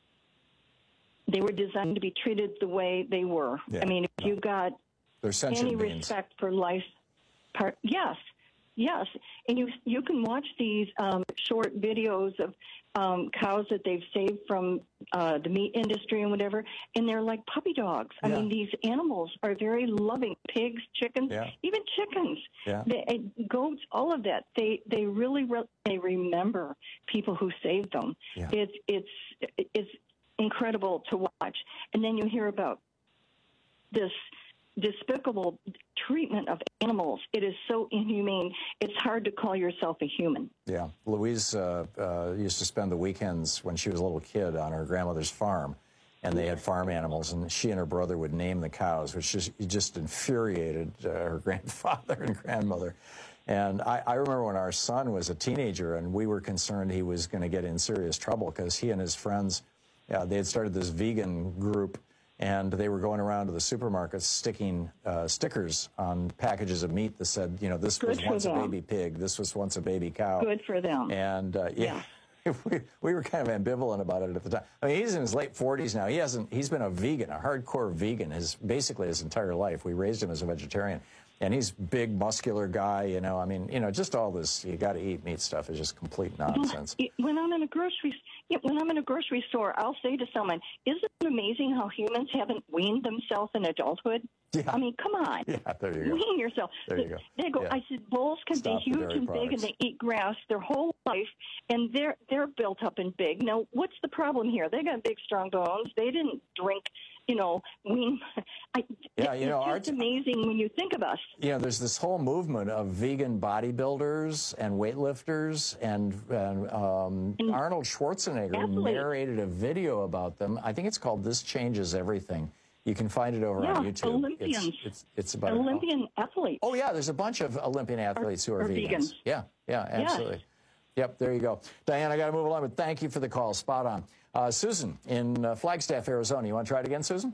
they were designed to be treated the way they were. Yeah, I mean, if no. you got They're sentient any beings. respect for life, part, yes, yes. And you you can watch these um, short videos of um, cows that they've saved from uh, the meat industry and whatever, and they're like puppy dogs. I Yeah. mean, these animals are very loving. Pigs, chickens, Yeah. even chickens, Yeah. they, uh, goats, all of that. They they really re- they remember people who saved them. Yeah. It's it's it's incredible to watch. And then you hear about this despicable treatment of animals. It is so inhumane. It's hard to call yourself a human. Yeah. Louise uh, uh, used to spend the weekends when she was a little kid on her grandmother's farm, and they had farm animals, and she and her brother would name the cows, which just, just infuriated uh, her grandfather and grandmother. And I, I remember when our son was a teenager, and we were concerned he was going to get in serious trouble because he and his friends, uh, they had started this vegan group, and they were going around to the supermarkets sticking uh, stickers on packages of meat that said, you know, this Good was for once a them. baby pig, this was once a baby cow. Good for them. And uh, yeah, we, we were kind of ambivalent about it at the time. I mean, he's in his late forties now. He hasn't. He's been a vegan, a hardcore vegan, his basically his entire life. We raised him as a vegetarian, and he's big, muscular guy. You know, I mean, you know, just all this you got to eat meat stuff is just complete nonsense. When I'm in a grocery, yeah, when I'm in a grocery store, I'll say to someone, "Isn't it amazing how humans haven't weaned themselves in adulthood?" Yeah. I mean, come on. Yeah, there you go. Wean yourself. There you go. They go. Yeah. I said, bulls can Stop the be huge dairy and big, products. and they eat grass their whole life, and they're they're built up and big. Now, what's the problem here? They got big, strong bones. They didn't drink, you know, wean. I, Yeah, it's you know, just amazing when you think of us. You know, there's this whole movement of vegan bodybuilders and weightlifters, and, and um, Arnold Schwarzenegger Athletes. narrated a video about them. I think it's called "This Changes Everything." You can find it over Yeah, on YouTube. Olympians. It's, it's, it's about Olympian athletes. Oh yeah, there's a bunch of Olympian athletes who are are vegans. vegans. Yeah, yeah, Yes. absolutely. Yep, there you go. Diane, I got to move along, but thank you for the call. Spot on. Uh, Susan in uh, Flagstaff, Arizona. You want to try it again, Susan?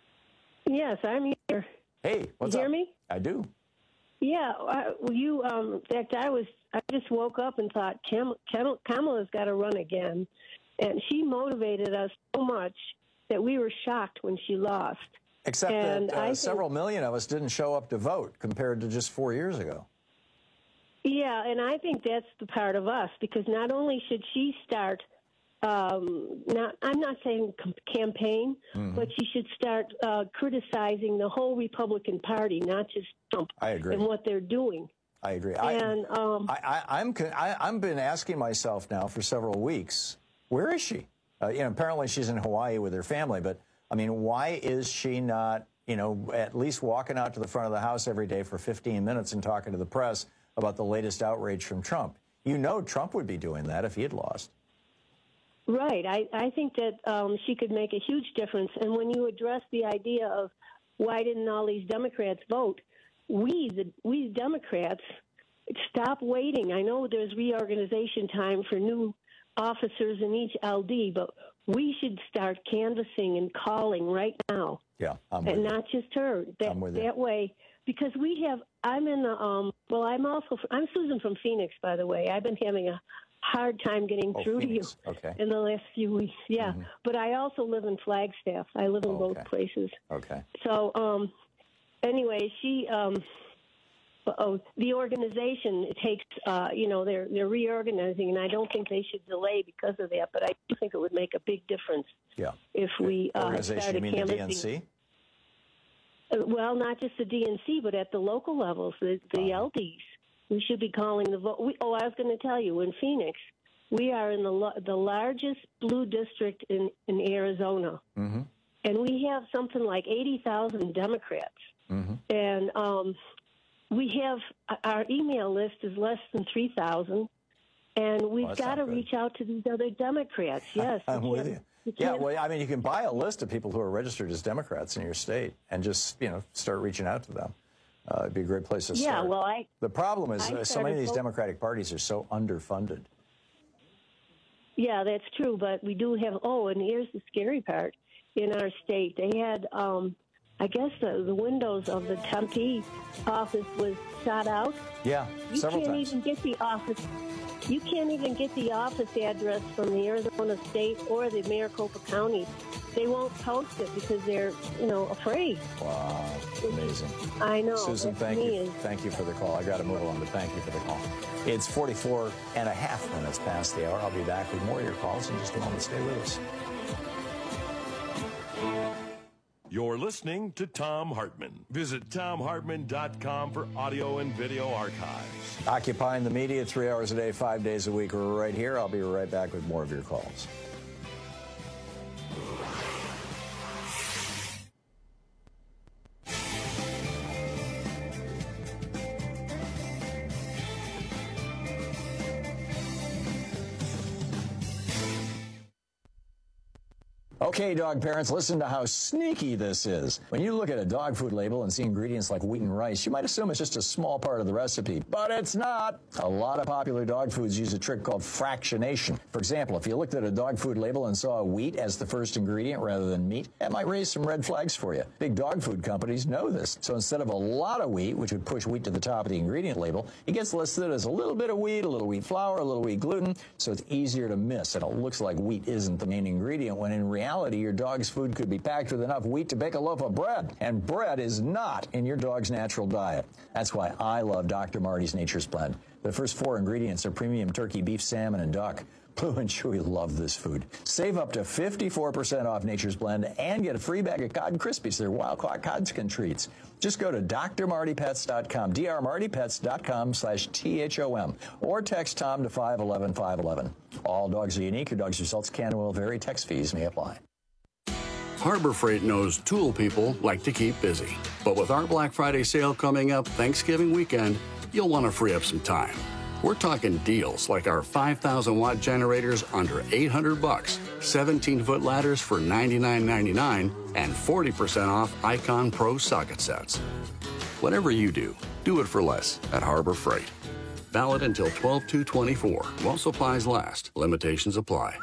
Yes, I'm here. Hey, what's you hear up? me? I do. Yeah, I, well, you. Um, in fact, I was. I just woke up and thought Kam- Kam- Kamala's got to run again, and she motivated us so much that we were shocked when she lost. Except and that uh, I think, several million of us didn't show up to vote compared to just four years ago. Yeah, and I think that's the part of us, because not only should she start. Um, not, I'm not saying com- campaign, Mhm. but she should start uh, criticizing the whole Republican Party, not just Trump. I agree. And what they're doing. I agree. And I, um, I, I, I'm, con- I, I've been asking myself now for several weeks, where is she? Uh, you know, apparently she's in Hawaii with her family, but I mean, why is she not, you know, at least walking out to the front of the house every day for fifteen minutes and talking to the press about the latest outrage from Trump? You know, Trump would be doing that if he had lost. Right. I, I think that um, she could make a huge difference. And when you address the idea of why didn't all these Democrats vote, we, the, we Democrats, stop waiting. I know there's reorganization time for new officers in each L D, but we should start canvassing and calling right now. Yeah, I'm with And you. not just her. That, I'm with you. that way, because we have, I'm in the, um, well, I'm also, I'm Susan from Phoenix, by the way. I've been having a hard time getting Oh, through Phoenix. to you Okay. in the last few weeks. Yeah, Mhm. but I also live in Flagstaff. I live in Oh, both okay. places. Okay. So, um, anyway, she, um, oh, the organization it takes, uh, you know, they're they're reorganizing, and I don't think they should delay because of that. But I do think it would make a big difference Yeah. if we uh, Organization, you started mean the D N canvassing. C? Uh, Well, not just the D N C, but at the local levels, the, the L Ds. We should be calling the vote. We, oh, I was going to tell you, in Phoenix, we are in the lo- the largest blue district in, in Arizona, Mm-hmm. and we have something like eighty thousand Democrats. Mm-hmm. And um, we have our email list is less than three thousand, and we've that's got not to good. reach out to these other Democrats. Yes, I'm we with can't- you. we Yeah, can't- well, I mean, you can buy a list of people who are registered as Democrats in your state and just, you know, start reaching out to them. Uh, it'd be a great place to Yeah, start. well, I the problem is I uh, so many of started these vote- Democratic parties are so underfunded. Yeah, that's true, but we do have. Oh, and here's the scary part: in our state. They had, um, I guess, the, the windows of the Tempe office was shot out. Yeah, you several can't times. even get the office. You can't even get the office address from the Arizona State or the Maricopa County. They won't post it because they're, you know, afraid. Wow, amazing. I know. Susan, It's thank me. you. Thank you for the call. I got to move on, but thank you for the call. It's forty-four and a half minutes past the hour. I'll be back with more of your calls in just a moment. Stay with us. You're listening to Thom Hartmann. Visit Thom Hartmann dot com for audio and video archives. Occupying the media three hours a day, five days a week. We're right here. I'll be right back with more of your calls. Okay, dog parents, listen to how sneaky this is. When you look at a dog food label and see ingredients like wheat and rice, you might assume it's just a small part of the recipe, but it's not. A lot of popular dog foods use a trick called fractionation. For example, if you looked at a dog food label and saw wheat as the first ingredient rather than meat, that might raise some red flags for you. Big dog food companies know this. So instead of a lot of wheat, which would push wheat to the top of the ingredient label, it gets listed as a little bit of wheat, a little wheat flour, a little wheat gluten, so it's easier to miss, and it looks like wheat isn't the main ingredient, when in reality, your dog's food could be packed with enough wheat to bake a loaf of bread. And bread is not in your dog's natural diet. That's why I love Doctor Marty's Nature's Blend. The first four ingredients are premium turkey, beef, salmon, and duck. Blue and Chewy love this food. Save up to fifty-four percent off Nature's Blend and get a free bag of Cod Krispies. They're wild-caught Codskin treats. Just go to D R Marty Pets dot com, D R Marty Pets dot com slash T H O M, or text Tom to five one one, five one one. All dogs are unique. Your dog's results can and will vary. Text fees may apply. Harbor Freight knows tool people like to keep busy. But with our Black Friday sale coming up Thanksgiving weekend, you'll want to free up some time. We're talking deals like our five thousand watt generators under eight hundred bucks, seventeen foot ladders for ninety-nine ninety-nine, and forty percent off Icon Pro socket sets. Whatever you do, do it for less at Harbor Freight. Valid until twelve two twenty-four. While supplies last. Limitations apply.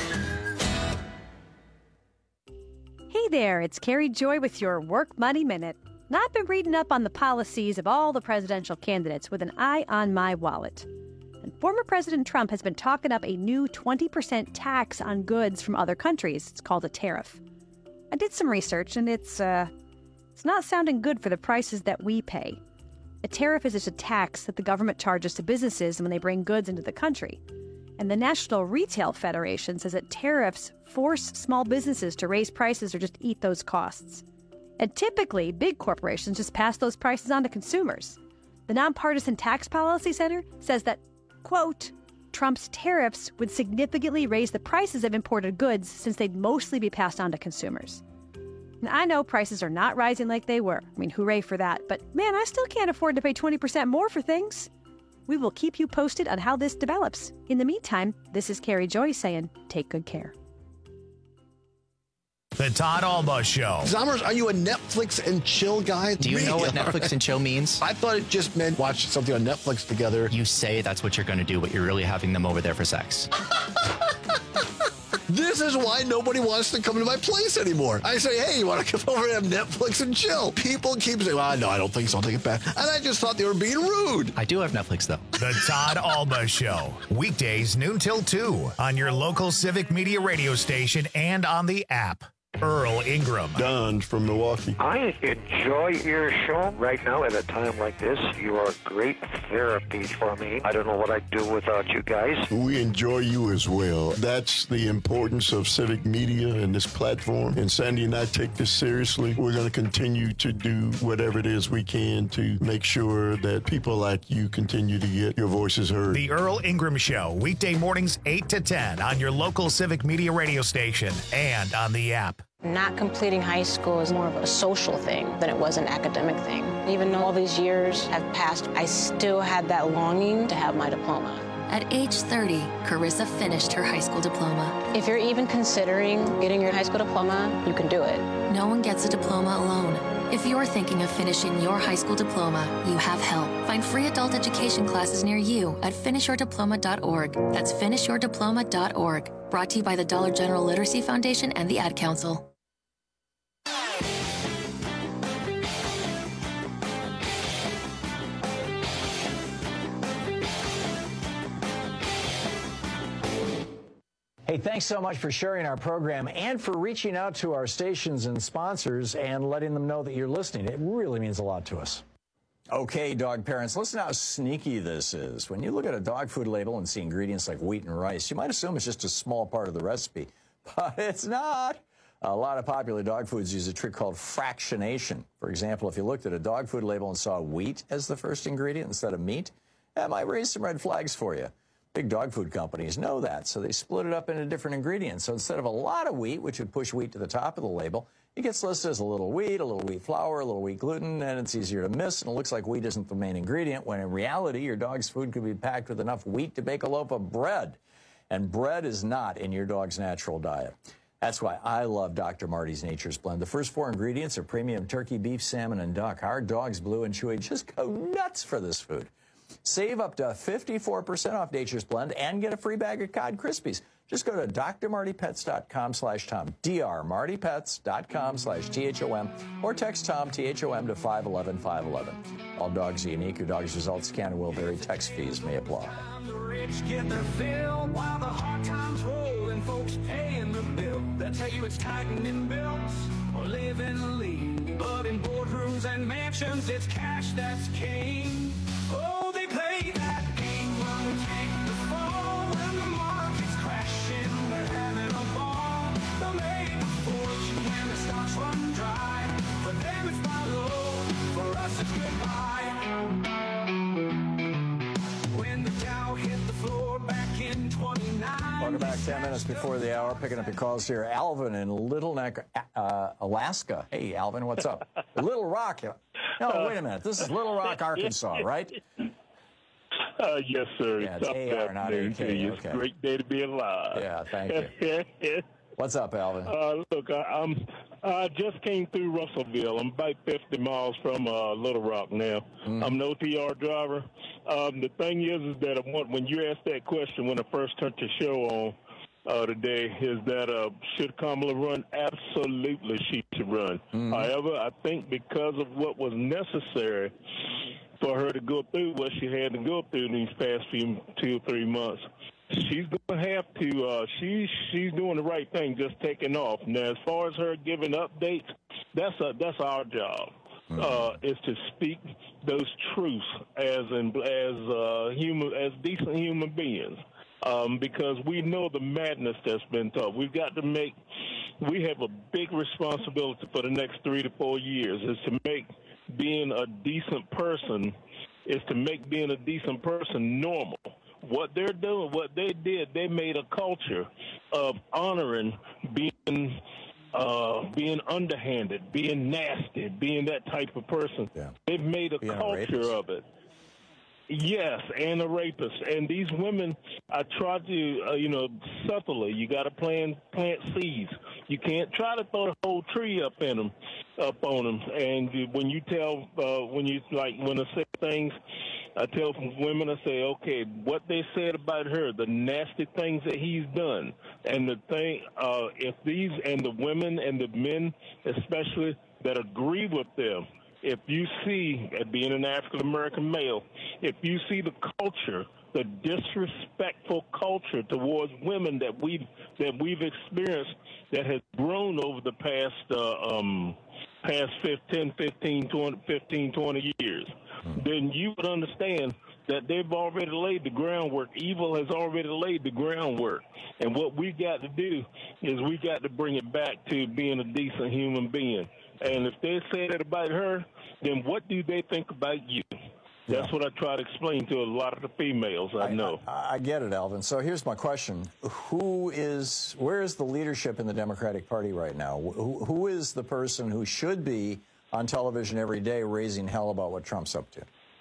Hey there, it's Carrie Joy with your Work Money Minute. Now, I've been reading up on the policies of all the presidential candidates with an eye on my wallet. And former President Trump has been talking up a new twenty percent tax on goods from other countries. It's called a tariff. I did some research, and it's, uh, it's not sounding good for the prices that we pay. A tariff is just a tax that the government charges to businesses when they bring goods into the country. And the National Retail Federation says that tariffs force small businesses to raise prices or just eat those costs. And typically, big corporations just pass those prices on to consumers. The Nonpartisan Tax Policy Center says that, quote, Trump's tariffs would significantly raise the prices of imported goods since they'd mostly be passed on to consumers. And I know prices are not rising like they were. I mean, hooray for that. But man, I still can't afford to pay twenty percent more for things. We will keep you posted on how this develops. In the meantime, this is Carrie Joy saying, take good care. The Todd Alba Show. Zommers, are you a Netflix and chill guy? Do you Me? know what Netflix and chill means? I thought it just meant watch something on Netflix together. You say that's what you're going to do, but you're really having them over there for sex. This is why nobody wants to come to my place anymore. I say, hey, you want to come over and have Netflix and chill? People keep saying, well, no, I don't think so. I'll take it back. And I just thought they were being rude. I do have Netflix, though. The Todd Alba Show. Weekdays, noon till two on your local Civic Media radio station and on the app. Earl Ingram. Don from Milwaukee. I enjoy your show right now at a time like this. You are great therapy for me. I don't know what I'd do without you guys. We enjoy you as well. That's the importance of civic media and this platform. And Sandy and I take this seriously. We're going to continue to do whatever it is we can to make sure that people like you continue to get your voices heard. The Earl Ingram Show. Weekday mornings eight to ten on your local Civic Media radio station and on the app. Not completing high school is more of a social thing than it was an academic thing. Even though all these years have passed, I still had that longing to have my diploma. At age thirty, Carissa finished her high school diploma. If you're even considering getting your high school diploma, you can do it. No one gets a diploma alone. If you're thinking of finishing your high school diploma, you have help. Find free adult education classes near you at finish your diploma dot org. That's finish your diploma dot org. Brought to you by the Dollar General Literacy Foundation and the Ad Council. Hey, thanks so much for sharing our program and for reaching out to our stations and sponsors and letting them know that you're listening. It really means a lot to us. Okay, dog parents, listen how sneaky this is. When you look at a dog food label and see ingredients like wheat and rice, you might assume it's just a small part of the recipe, but it's not. A lot of popular dog foods use a trick called fractionation. For example, if you looked at a dog food label and saw wheat as the first ingredient instead of meat, that might raise some red flags for you. Big dog food companies know that, so they split it up into different ingredients. So instead of a lot of wheat, which would push wheat to the top of the label, it gets listed as a little wheat, a little wheat flour, a little wheat gluten, and it's easier to miss, and it looks like wheat isn't the main ingredient, when in reality, your dog's food could be packed with enough wheat to bake a loaf of bread. And bread is not in your dog's natural diet. That's why I love Doctor Marty's Nature's Blend. The first four ingredients are premium turkey, beef, salmon, and duck. Our dogs, Blue and Chewy, just go nuts for this food. Save up to fifty-four percent off Nature's Blend and get a free bag of Cod Krispies. Just go to d r marty pets dot com slash tom, d r marty pets dot com slash T H O M, or text Tom, T H O M, to five one one, five one one. All dogs are unique. Your dog's results can and will vary. Text fees may apply. The rich get their fill while the hard times roll and folks paying the bill. They'll tell you it's tightening belts or living lean. But in boardrooms and mansions, it's cash that's king. Oh, they play that game while they take the fall. When the market's crashing, they're having a ball. They'll make a fortune when the stocks run dry. For them it's buy low, for us it's goodbye. When the Dow hit the floor back in twenty-nine. Welcome back, ten minutes before the hour. Picking up your calls here. Alvin in Little Neck, uh, Alaska. Hey, Alvin, what's up? Little Rock. No, wait a minute. This is Little Rock, Arkansas, right? Uh, yes, sir. Yeah, it's A R, not A K. It's a great day to be alive. Yeah, thank you. What's up, Alvin? Uh, look, I, I'm, I just came through Russellville. I'm about fifty miles from uh, Little Rock now. Mm. I'm an O T R driver. Um, the thing is, is that I want, when you asked that question when I first turned the show on uh, today, is that uh, should Kamala run? Absolutely, she should run. Mm. However, I think because of what was necessary for her to go through what she had to go through in these past few two or three months, she's going to have to, uh, she, she's doing the right thing, just taking off. Now, as far as her giving updates, that's a, that's our job, mm-hmm. uh, is to speak those truths as in, as uh, human, as decent human beings, um, because we know the madness that's been taught. We've got to make, we have a big responsibility for the next three to four years, is to make being a decent person, is to make being a decent person normal. What they're doing, what they did, they made a culture of honoring being uh, being underhanded, being nasty, being that type of person. Yeah. They've made a being culture a of it. Yes, and a rapist. And these women, I try to, uh, you know, subtly, you got to plant, plant seeds. You can't try to throw the whole tree up in them, up on them. And you, when you tell, uh, when you, like, when I say things, I tell women, I say, okay, what they said about her, the nasty things that he's done, and the thing, uh, if these, and the women and the men especially that agree with them, if you see, uh, being an African-American male, if you see the culture, the disrespectful culture towards women that we've, that we've experienced that has grown over the past, uh, um, past fifteen, fifteen, twenty, fifteen, twenty years, hmm. then you would understand that they've already laid the groundwork. Evil has already laid the groundwork. And what we got to do is we got to bring it back to being a decent human being. And if they say that about her, then what do they think about you? That's yeah. what I try to explain to a lot of the females I, I know. I, I get it, Alvin. So here's my question. Who is, where is the leadership in the Democratic Party right now? Who, who is the person who should be on television every day raising hell about what Trump's up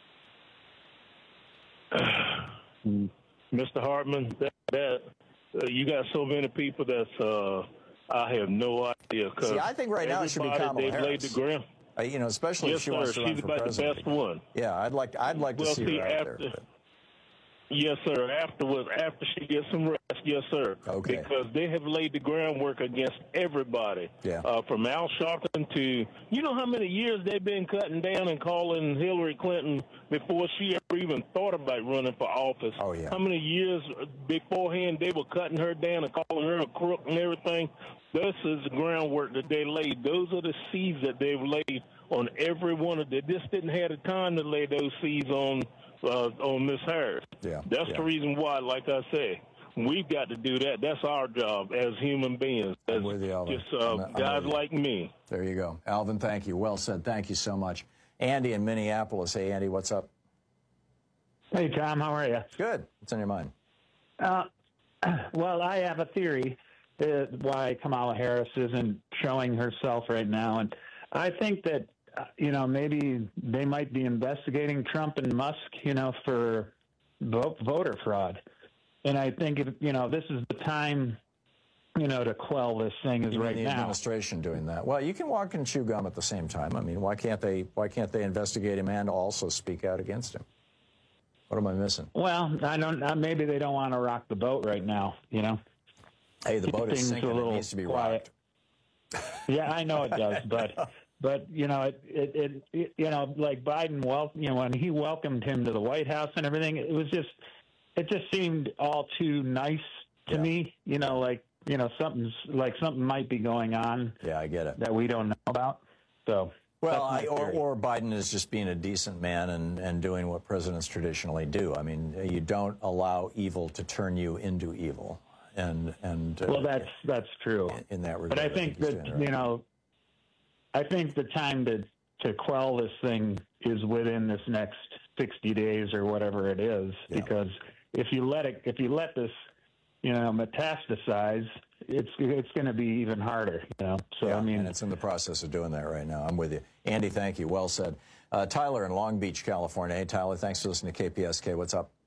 to? Mister Hartman, that, that uh, you got so many people that's, uh, I have no idea. See, I think right now it should be Kamala Harris. Laid the ground. Uh, you know, especially yes, if she sir. wants to run She's for about president. The best one. Yeah, I'd like, I'd like well, to see, see her out after, there. But. Yes, sir. Afterwards, after she gets some rest, yes, sir. Okay. Because they have laid the groundwork against everybody. Yeah. Uh, from Al Sharpton to, you know how many years they've been cutting down and calling Hillary Clinton before she ever even thought about running for office. Oh, yeah. How many years beforehand they were cutting her down and calling her a crook and everything? This is the groundwork that they laid. Those are the seeds that they've laid on every one of them. They just didn't have the time to lay those seeds on Uh, on Miss Harris. Yeah, That's yeah. the reason why, like I said, we've got to do that. That's our job as human beings, as I'm with you, Alvin. just uh, I'm- I'm guys with you. like me. There you go. Alvin, thank you. Well said. Thank you so much. Andy in Minneapolis. Hey, Andy, what's up? Hey, Tom, how are you? Good. What's on your mind? Uh, well, I have a theory uh, why Kamala Harris isn't showing herself right now. And I think that, uh, you know, maybe they might be investigating Trump and Musk, you know, for vote, voter fraud. And I think, if, you know, this is the time, you know, to quell this thing is You mean right the now. administration doing that. Well, you can walk and chew gum at the same time. I mean, why can't they? Why can't they investigate him and also speak out against him? What am I missing? Well, I don't. Uh, maybe they don't want to rock the boat right now. You know. Hey, the Keep boat is things sinking. a It little needs to be quiet. Yeah, I know it does, but but you know it, it it it you know like Biden wel you know when he welcomed him to the White House and everything, it was just it just seemed all too nice to Yeah. me. You know, like you know something's like something might be going on. Yeah, I get it. That we don't know about. So. Well, that's I, my or, theory. or Biden is just being a decent man and, and doing what presidents traditionally do. I mean, you don't allow evil to turn you into evil. And, and uh, Well, that's that's true. in that regard. But I think he's that, doing it right. you know, I think the time to, to quell this thing is within this next sixty days or whatever it is, because if you let it, if you let this, you know, metastasize, it's it's going to be even harder, you know. So, Yeah, I mean, and it's in the process of doing that right now. I'm with you. Andy, thank you. Well said. Uh, Tyler in Long Beach, California. Hey, Tyler, thanks for listening to K P S K. What's up?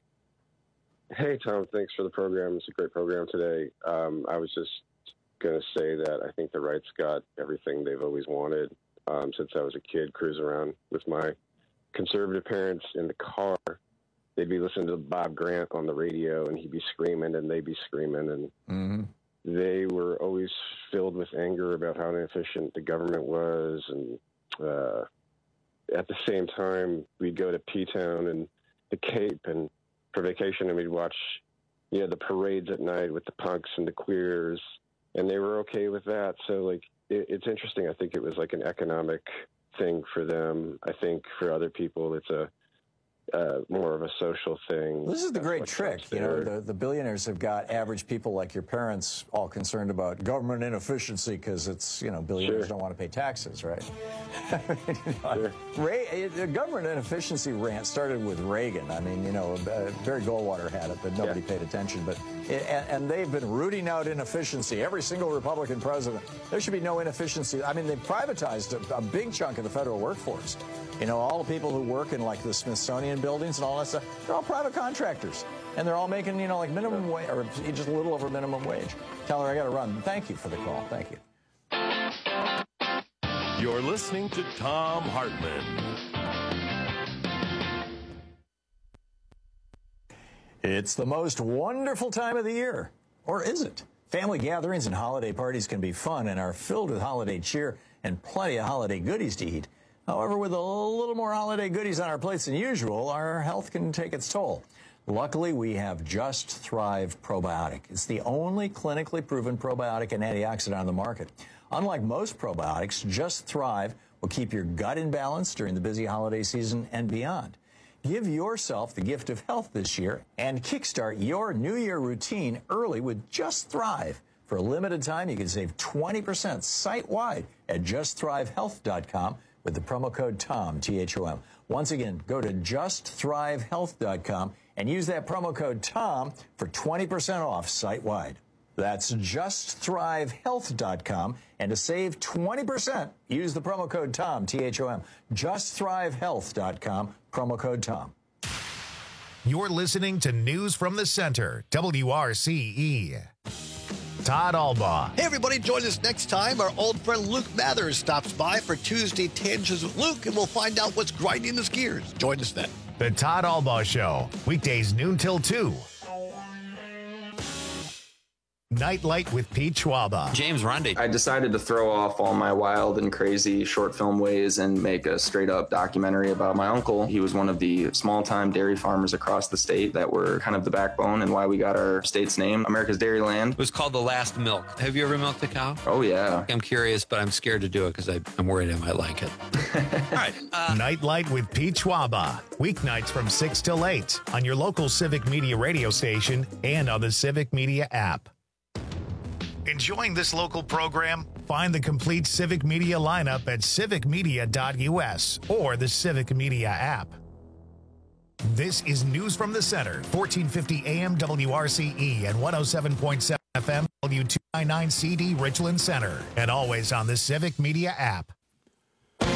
Hey, Tom, thanks for the program. It's a great program today. Um, I was just going to say that I think the right's got everything they've always wanted um, since I was a kid, cruising around with my conservative parents in the car. They'd be listening to Bob Grant on the radio, and he'd be screaming, and they'd be screaming, and Mm-hmm. they were always filled with anger about how inefficient the government was. And uh, at the same time, we'd go to P-Town and the Cape and for vacation, and we'd watch, you know, the parades at night with the punks and the queers, and they were okay with that. So, like, it, it's interesting. I think it was like an economic thing for them. I think for other people, it's a uh, more of a social thing. This is the That's great what trick. Trump's You know, there. the, the billionaires have got average people like your parents all concerned about government inefficiency because it's, you know, billionaires Sure. don't want to pay taxes, right? You know, Ray, the government inefficiency rant started with Reagan. I mean, you know, uh, Barry Goldwater had it, but nobody paid attention. But and, and they've been rooting out inefficiency. Every single Republican president. There should be no inefficiency. I mean, they've privatized a, a big chunk of the federal workforce. You know, all the people who work in like the Smithsonian buildings and all that stuff, they're all private contractors. And they're all making, you know, like minimum wage or just a little over minimum wage. Teller, I got to run. Thank you for the call. Thank you. You're listening to Tom Hartman. It's the most wonderful time of the year. Or is it? Family gatherings and holiday parties can be fun and are filled with holiday cheer and plenty of holiday goodies to eat. However, with a little more holiday goodies on our plates than usual, our health can take its toll. Luckily, we have Just Thrive Probiotic. It's the only clinically proven probiotic and antioxidant on the market. Unlike most probiotics, Just Thrive will keep your gut in balance during the busy holiday season and beyond. Give yourself the gift of health this year and kickstart your New Year routine early with Just Thrive. For a limited time, you can save twenty percent site-wide at just thrive health dot com with the promo code TOM, T H O M. Once again, go to just thrive health dot com and use that promo code TOM for twenty percent off site-wide. That's just thrive health dot com, and to save twenty percent, use the promo code TOM, T H O M. just thrive health dot com, promo code TOM. You're listening to News from the Center, W R C E. Todd Albaugh. Hey, everybody, join us next time. Our old friend Luke Mathers stops by for Tuesday Tangents with Luke, and we'll find out what's grinding his gears. Join us then. The Todd Albaugh Show, weekdays noon till two. Nightlight with Pete Schwaba. James Rundy. I decided to throw off all my wild and crazy short film ways and make a straight up documentary about my uncle. He was one of the small time dairy farmers across the state that were kind of the backbone and why we got our state's name, America's Dairyland. It was called The Last Milk. Have you ever milked a cow? Oh, yeah. I'm curious, but I'm scared to do it because I'm worried I might like it. All right. Uh, Nightlight with Pete Schwaba. Weeknights from six till eight on your local Civic Media radio station and on the Civic Media app. Enjoying this local program? Find the complete Civic Media lineup at civic media dot U S or the Civic Media app. This is News from the Center, fourteen fifty A M W R C E and one oh seven point seven F M W two ninety-nine C D Richland Center, and always on the Civic Media app.